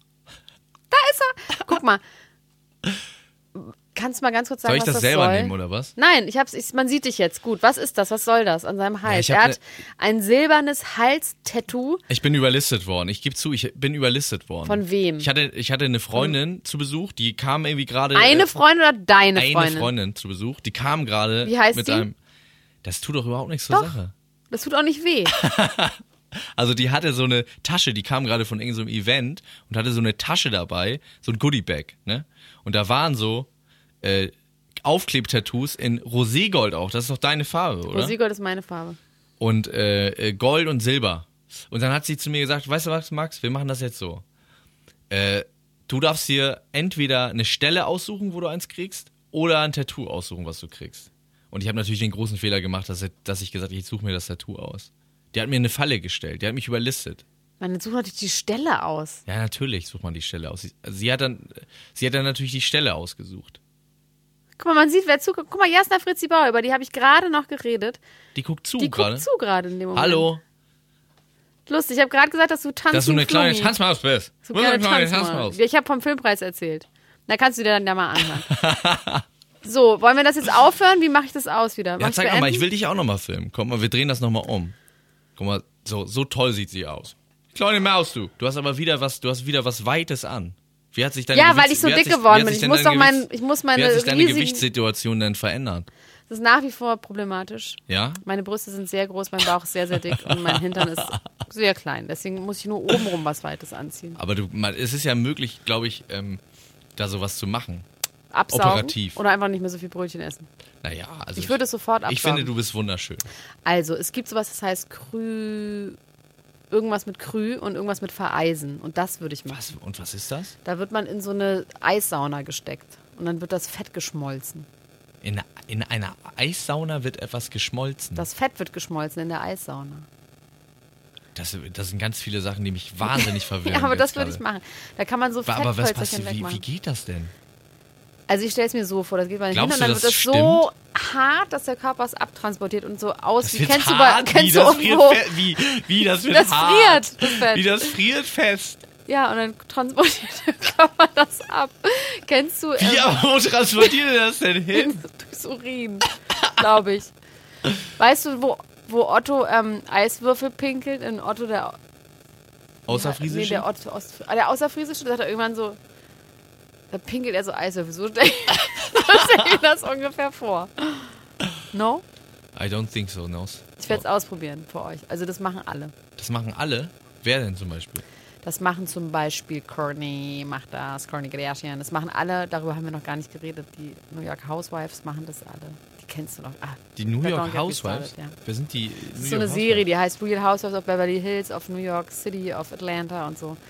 Guck mal. Kannst du mal ganz kurz sagen, Soll ich was das das selber soll? nehmen oder was? Nein, ich hab's, ich, man sieht dich jetzt. Gut, was ist das? Was soll das an seinem Hals? ich hab er ne- hat ein silbernes Halstattoo. Ich bin überlistet worden. Ich gebe zu, ich bin überlistet worden. Von wem? Ich hatte, ich hatte eine Freundin zu Besuch, die kam irgendwie gerade. Eine äh, Freundin oder deine eine Freundin? Freundin zu Besuch. Die kam gerade Wie heißt mit die? einem. Das tut doch überhaupt nichts zur Doch. Sache. Das tut auch nicht weh. Also die hatte so eine Tasche, die kam gerade von irgendeinem Event und hatte so eine Tasche dabei, so ein Goodie-Bag, ne? Und da waren so äh, Aufklebtattoos in Roségold auch. Das ist doch deine Farbe, oder? Roségold ist meine Farbe. Und äh, äh, Gold und Silber. Und dann hat sie zu mir gesagt, weißt du was, Max, wir machen das jetzt so. Äh, du darfst dir entweder eine Stelle aussuchen, wo du eins kriegst, oder ein Tattoo aussuchen, was du kriegst. Und ich habe natürlich den großen Fehler gemacht, dass, dass ich gesagt habe, ich suche mir das Tattoo aus. Die hat mir eine Falle gestellt, die hat mich überlistet. Man sucht natürlich die Stelle aus. Ja, natürlich sucht man die Stelle aus. Sie, also sie, hat dann, sie hat dann natürlich die Stelle ausgesucht. Guck mal, man sieht, wer zuguckt. Guck mal, Jasna Fritzi Bauer, über die habe ich gerade noch geredet. Die guckt zu Die gerade. guckt zu gerade in dem Moment. Hallo, Lustig, ich habe gerade gesagt, dass du tanzt dass du wie ein eine kleine Flummi. Tanzmaus bist. So Du bist eine kleine Tanzmaus. Tanzmaus. Ich habe vom Filmpreis erzählt. Da kannst du dir dann ja mal anhören. So, wollen wir das jetzt aufhören? Wie mache ich das aus wieder? Mach Ja, ich's zeig mal, beenden? ich will dich auch nochmal filmen. Komm mal, wir drehen das nochmal um. Guck mal, so, so toll sieht sie aus. Kleine Maus, du. Du hast aber wieder was, du hast wieder was Weites an. Wie hat sich deine Ja, Gewichts- weil ich so wie hat dick sich- geworden wie hat bin. sich Ich denn muss deine doch mein, Gewichts- ich muss Wie meine hat sich deine riesigen, Gewichtssituation denn verändert? das ist nach wie vor problematisch. Ja? Meine Brüste sind sehr groß, mein Bauch ist sehr, sehr dick und mein Hintern ist sehr klein. Deswegen muss ich nur obenrum was Weites anziehen. Aber du, man, es ist ja möglich, glaube ich, ähm, da sowas zu machen. Absaugen Operativ. oder einfach nicht mehr so viel Brötchen essen. Naja, also Ich würde es sofort absaugen. ich finde, du bist wunderschön. Also, es gibt sowas, das heißt Krü... irgendwas mit Krü und irgendwas mit Vereisen. Und das würde ich machen. Was? Und was ist das? Da wird man in so eine Eissauna gesteckt. Und dann wird das Fett geschmolzen. In, in einer Eissauna wird etwas geschmolzen. Das Fett wird geschmolzen in der Eissauna. Das, das sind ganz viele Sachen, die mich wahnsinnig verwirren. Ja, aber das jetzt würde ich gerade. machen. Da kann man so Aber was Fettpölzerchen passiert? Wie, wegmachen. wie geht das denn? Also ich stelle es mir so vor, das geht mal hin und Glaubst dann du, wird das das so hart, dass der Körper es abtransportiert und so aus. Das Wie wird kennst du hart, bei, kennst wie, du das friert irgendwo? fe- wie, wie das wird Das hart. friert, das Fett. Wie das friert fest. Ja, und dann transportiert der Körper das ab. Kennst du? Wie, ähm, aber wo transportiert ihr das denn hin? durchs Urin, glaube ich. Weißt du, wo, wo Otto ähm, Eiswürfel pinkelt? In Otto der... Nee, Außerfriesische? der, Otto, Ost, ah, der Außerfriesische, da sagt er irgendwann so... Da pinkelt er so Eiswürfel. So stelle ich, so stell ich das ungefähr vor. No? I don't think so, no. Ich werde es ausprobieren für euch. Also das machen alle. Das machen alle? Wer denn zum Beispiel? Das machen zum Beispiel Kourtney, macht das, Kourtney Kardashian. Das machen alle, darüber haben wir noch gar nicht geredet. Die New York Housewives machen das alle. Die kennst du noch. Ah, Die New Don't York Get Me Housewives? Started, ja. Wer sind die? Das New ist so eine York Serie, die heißt Real Housewives of Beverly Hills, of New York City, of Atlanta und so.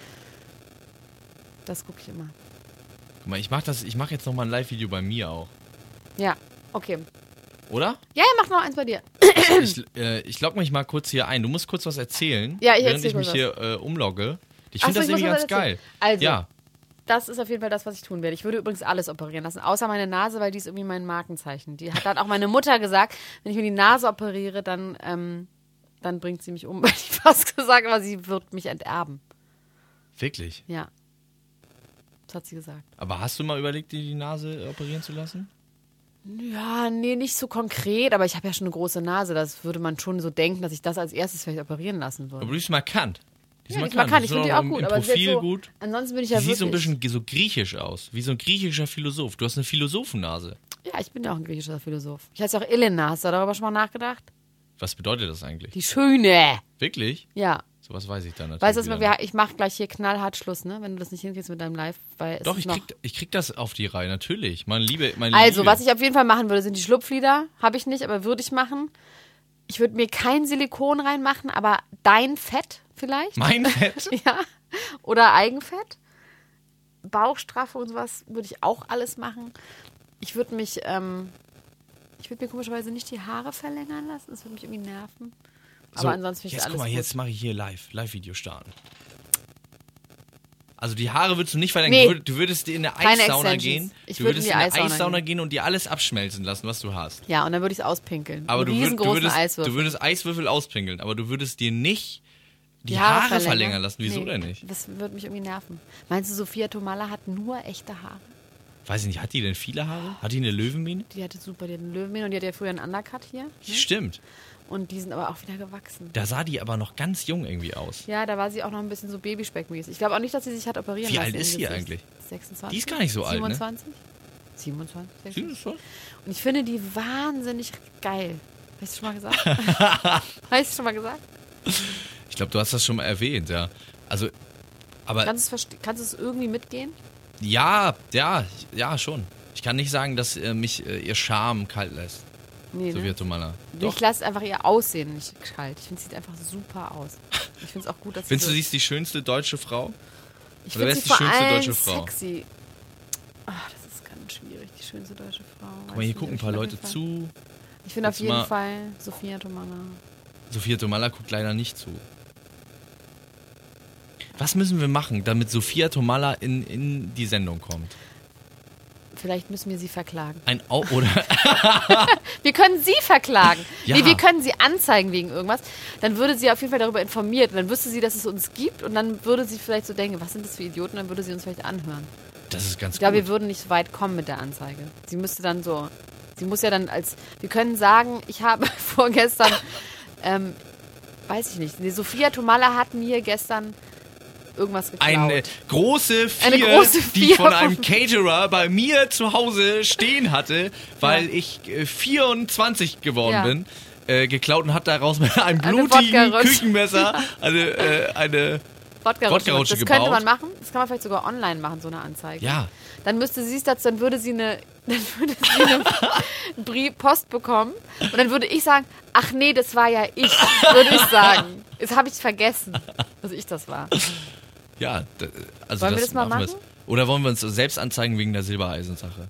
Das gucke ich immer. Guck mal, ich mach, das, ich mach jetzt nochmal ein Live-Video bei mir auch. Ja, okay. Oder? Ja, ja, mach noch eins bei dir. Ich, äh, ich log mich mal kurz hier ein. Du musst kurz was erzählen, Ja, ich während ich erzähl mich kurz hier äh, umlogge. Ich Ach finde so, das ich irgendwie muss ganz was geil. erzählen. Also, Ja, das ist auf jeden Fall das, was ich tun werde. Ich würde übrigens alles operieren lassen, außer meine Nase, weil die ist irgendwie mein Markenzeichen. Die hat, hat auch meine Mutter gesagt, wenn ich mir die Nase operiere, dann, ähm, dann bringt sie mich um. Hätte ich fast gesagt, aber sie wird mich enterben. wirklich. Ja. Das hat sie gesagt. Aber hast du mal überlegt, dir die Nase operieren zu lassen? Ja, nee, nicht so konkret, aber ich habe ja schon eine große Nase. Das würde man schon so denken, dass ich das als erstes vielleicht operieren lassen würde. Aber du bist markant. Die ist Ja, die ist markant. markant. Ich Die finde ist die auch im- gut. Im Aber sie ist Profil so, gut. ansonsten bin ich Die ja sieht so ein wirklich... bisschen so griechisch aus. Wie so ein griechischer Philosoph. Du hast eine Philosophennase. Ja, ich bin ja auch ein griechischer Philosoph. Ich heiße auch Elena. Hast du darüber schon mal nachgedacht? Was bedeutet das eigentlich? Die Schöne. Wirklich? Ja. Sowas weiß ich dann natürlich. Weißt du, wieder wir- nicht. ich mache gleich hier knallhart Schluss, ne? Wenn du das nicht hinkriegst mit deinem Live, weil es Doch, ist ich noch... krieg, ich krieg das auf die Reihe, natürlich. Meine Liebe, meine Also, Liebe. was ich auf jeden Fall machen würde, sind die Schlupflider. Habe ich nicht, aber würde ich machen. Ich würde mir kein Silikon reinmachen, aber dein Fett vielleicht. Mein Fett? Ja. Oder Eigenfett. Bauchstraffe und sowas würde ich auch alles machen. Ich würde mich, ähm, ich würde mir komischerweise nicht die Haare verlängern lassen. Das würde mich irgendwie nerven. So, Aber ansonsten finde ich jetzt alles guck mal, gut. jetzt mache ich hier live, Live-Video starten. Also die Haare würdest du nicht verlängern. Nee. Du würd- Du würdest in eine Keine Eissauna Extensions. gehen. Ich du würde würdest in in die eine Eissauna Eissauna gehen. gehen und dir alles abschmelzen lassen, was du hast. Ja, und dann würde ich es auspinkeln. Aber Einen du, würd, du, riesengroßen würdest, Eiswürfel. du würdest Eiswürfel auspinkeln, aber du würdest dir nicht die, Haare, verlängern. lassen. Wieso Nee, denn nicht? Das würde mich irgendwie nerven. Meinst du, Sophia Tomala hat nur echte Haare? Weiß ich nicht, hat die denn viele Haare? Hat die eine Löwenmähne? Die hatte super, die hat einen Löwenmähne und die hatte ja früher einen Undercut hier. Stimmt. Und die sind aber auch wieder gewachsen. Da sah die aber noch ganz jung irgendwie aus. Ja, da war sie auch noch ein bisschen so Babyspeckmäßig. Ich glaube auch nicht, dass sie sich hat operieren Wie lassen. alt im ist sie Gesicht. eigentlich? sechsundzwanzig. Die ist gar nicht so alt, ne? siebenundzwanzig? siebenundzwanzig? sechsundzwanzig. Siehst du das? Und ich finde die wahnsinnig geil. Hast du schon mal gesagt? Hast du schon mal gesagt? Ich glaube, du hast das schon mal erwähnt, ja. Also, aber Kannst du es verste- kannst du es irgendwie mitgehen? ja, ja, ja, schon. Ich kann nicht sagen, dass äh, mich äh, ihr Charme kalt lässt. Nee, Sophia ne? Tomala. Ich lasse einfach ihr Aussehen nicht kalt. Ich finde, sie sieht einfach super aus. Ich finde es auch gut, dass Findest sie du, so sie ist die schönste deutsche Frau? Ich Oder wer finde sie ist die vor schönste allem deutsche Frau? sexy. Ach, das ist ganz schwierig, die schönste deutsche Frau. Guck mal, hier gucken ein paar Leute zu. Ich finde auf Jetzt jeden mal- Fall Sophia Tomala. Sophia Tomala guckt leider nicht zu. Was müssen wir machen, damit Sophia Tomala in, in die Sendung kommt? Vielleicht müssen wir sie verklagen. Ein Au oder Wir können sie verklagen. Ja. Nee, wir können sie anzeigen wegen irgendwas. Dann würde sie auf jeden Fall darüber informiert. Und dann wüsste sie, dass es uns gibt. Und dann würde sie vielleicht so denken, was sind das für Idioten? Dann würde sie uns vielleicht anhören. Das ist ganz Ich glaube, gut. wir würden nicht so weit kommen mit der Anzeige. Sie müsste dann so, sie muss ja dann als, wir können sagen, ich habe vorgestern, ähm, weiß ich nicht, die Sophia Tomala hat mir gestern irgendwas geklaut. Eine große Vier, Eine große die Vier von einem von- Caterer bei mir zu Hause stehen hatte, weil Ja. ich äh, vierundzwanzig geworden Ja. bin, äh, geklaut und hat daraus mit einem Eine blutigen Wodka-Röst. Küchenmesser eine, äh, eine Wodka-Rutsche. Wodka-Rutsche Das könnte gebaut. man machen. Das kann man vielleicht sogar online machen, so eine Anzeige. Ja. Dann müsste sie es dazu, dann würde sie eine, dann würde sie eine Brief, Post bekommen und dann würde ich sagen, ach nee, das war ja ich, würde ich sagen. Jetzt habe ich vergessen, dass ich das war. Ja, d- also Wollen wir das das mal machen wir machen? jetzt. Oder wollen wir uns selbst anzeigen wegen der Silbereisensache?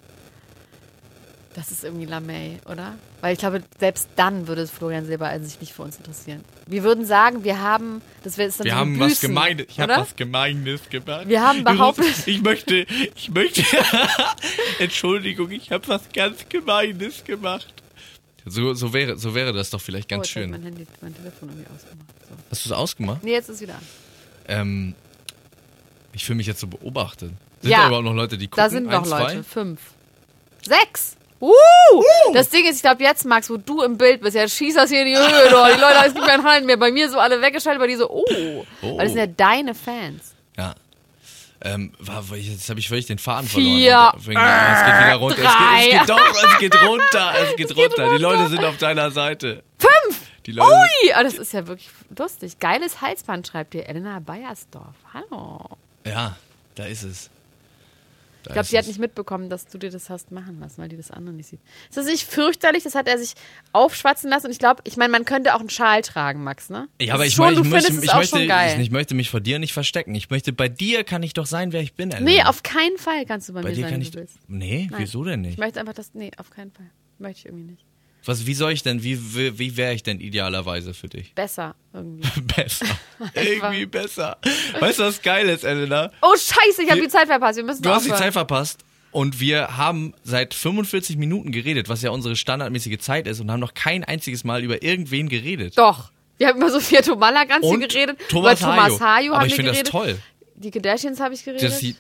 Das ist irgendwie Lamey, oder? Weil ich glaube, selbst dann würde Florian Silbereisen sich nicht für uns interessieren. Wir würden sagen, wir haben, das wäre dann Wir so haben Büßen, was Gemeines. Ich habe oder? was Gemeines gemacht. Wir haben behauptet- Ich möchte, ich möchte, Entschuldigung, ich habe was ganz Gemeines gemacht. So, so, wäre, so wäre das doch vielleicht ganz oh, jetzt hat schön. mein Handy, mein Telefon irgendwie ausgemacht. So. Hast du es ausgemacht? Nee, jetzt ist es wieder an. Ähm, ich fühle mich jetzt so beobachtet. Sind Ja. da überhaupt noch Leute, die gucken? Da sind noch Ein, Leute. zwei? Fünf. Sechs. Uh! Das Ding ist, ich glaube jetzt, Max, wo du im Bild bist, ja, schieß das hier in die Höhe, doch. Die Leute, es gibt keinen Hallen mehr. Bei mir so alle weggeschaltet, bei dir so, oh. Oh. Weil das sind ja deine Fans. Ja. Ähm, war, war ich- jetzt habe ich völlig den Faden Vier, verloren. Wegen, äh, es geht wieder runter. drei. Es geht, es geht doch, es geht runter. Es geht runter. Die Leute sind auf deiner Seite. Fünf! Die Leute Ui! Ah, das ist ja wirklich lustig. Geiles Halsband, schreibt dir Elena Beiersdorf. Hallo. sind, ja, da ist es. Da Ich glaube, ist sie hat es. nicht mitbekommen, dass du dir das hast machen lassen, weil die das andere nicht sieht. Ist das nicht fürchterlich? Das hat er sich aufschwatzen lassen. Und ich glaube, ich meine, man könnte auch einen Schal tragen, Max, ne? Ja, aber Das ich, ist schon, mein, ich, du möchte, findest ich, es auch möchte, schon geil. ich, ich möchte mich vor dir nicht verstecken. Ich möchte, bei dir kann ich doch sein, wer ich bin. Elena. Nee, auf keinen Fall kannst du bei, bei mir dir sein, kann wenn ich. du willst. Nee, Nein. wieso denn Ich nicht? möchte einfach das. Nee, auf keinen Fall. Möchte ich irgendwie nicht. Was, wie soll ich denn, wie, wie, wie wäre ich denn idealerweise für dich? Besser irgendwie. Besser. Irgendwie besser. Weißt du, was geil ist, Elena? Oh, scheiße, ich habe Wir- die Zeit verpasst. Wir müssen Du hast die aufhören. Zeit verpasst und wir haben seit fünfundvierzig Minuten geredet, was ja unsere standardmäßige Zeit ist und haben noch kein einziges Mal über irgendwen geredet. Doch. Wir haben über Sophia Tomala-Granzi Und geredet. Thomas über Thomas Hayo. Hayo Aber haben ich wir finde das geredet. toll. Die Kardashians habe ich geredet. Das sieht,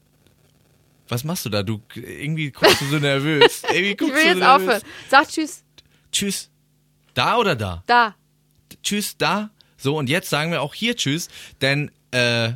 was machst du da? Du irgendwie guckst du so nervös. Irgendwie ich guckst will du jetzt so nervös. aufhören. Sag tschüss. Tschüss. Da oder da? Da. Tschüss, da. So, und jetzt sagen wir auch hier Tschüss, denn äh,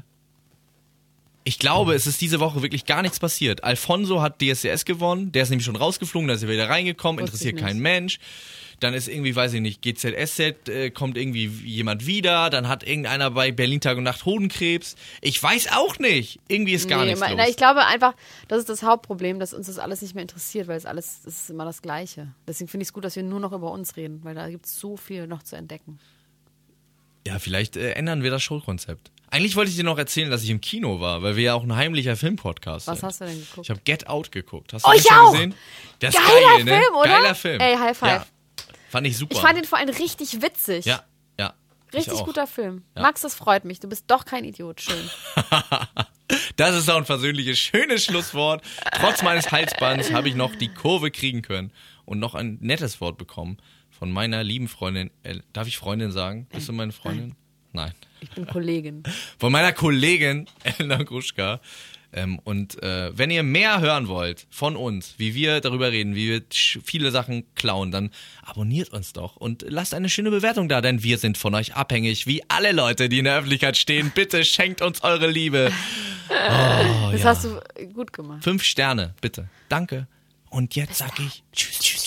ich glaube, es ist diese Woche wirklich gar nichts passiert. Alfonso hat D S D S gewonnen, der ist nämlich schon rausgeflogen, da ist er wieder reingekommen, Wusste interessiert ich kein nicht. Mensch. Dann ist irgendwie, weiß ich nicht, G Z S Z, äh, kommt irgendwie jemand wieder, dann hat irgendeiner bei Berlin Tag und Nacht Hodenkrebs. Ich weiß auch nicht. Irgendwie ist gar Nee, nichts ma- los. na, ich glaube einfach, das ist das Hauptproblem, dass uns das alles nicht mehr interessiert, weil es alles, es ist immer das Gleiche. Deswegen finde ich es gut, dass wir nur noch über uns reden, weil da gibt es so viel noch zu entdecken. Ja, vielleicht äh, ändern wir das Showkonzept. Eigentlich wollte ich dir noch erzählen, dass ich im Kino war, weil wir ja auch ein heimlicher Filmpodcast Was sind. hast du denn geguckt? Ich habe Get Out geguckt. Hast Oh, du ich den schon auch! gesehen? Der ist Geiler geil, ne? Film, oder? Geiler Film. Ey, High Five. Ja, fand ich super. Ich fand den vor allem richtig witzig. ja, ja. ich Richtig auch. guter Film. Ja. Max, das freut mich. Du bist doch kein Idiot. Schön. Das ist auch ein versöhnliches, schönes Schlusswort. Trotz meines Halsbands habe ich noch die Kurve kriegen können und noch ein nettes Wort bekommen von meiner lieben Freundin. El- Darf ich Freundin sagen? Bist du meine Freundin? Nein. Ich bin Kollegin. Von meiner Kollegin Elena Gruschka. Ähm, und äh, wenn ihr mehr hören wollt von uns, wie wir darüber reden, wie wir sch- viele Sachen klauen, dann abonniert uns doch und lasst eine schöne Bewertung da, denn wir sind von euch abhängig, wie alle Leute, die in der Öffentlichkeit stehen. Bitte schenkt uns eure Liebe. Oh, Das ja. hast du gut gemacht. Fünf Sterne, bitte. Danke. Und jetzt sag ich Tschüss, tschüss.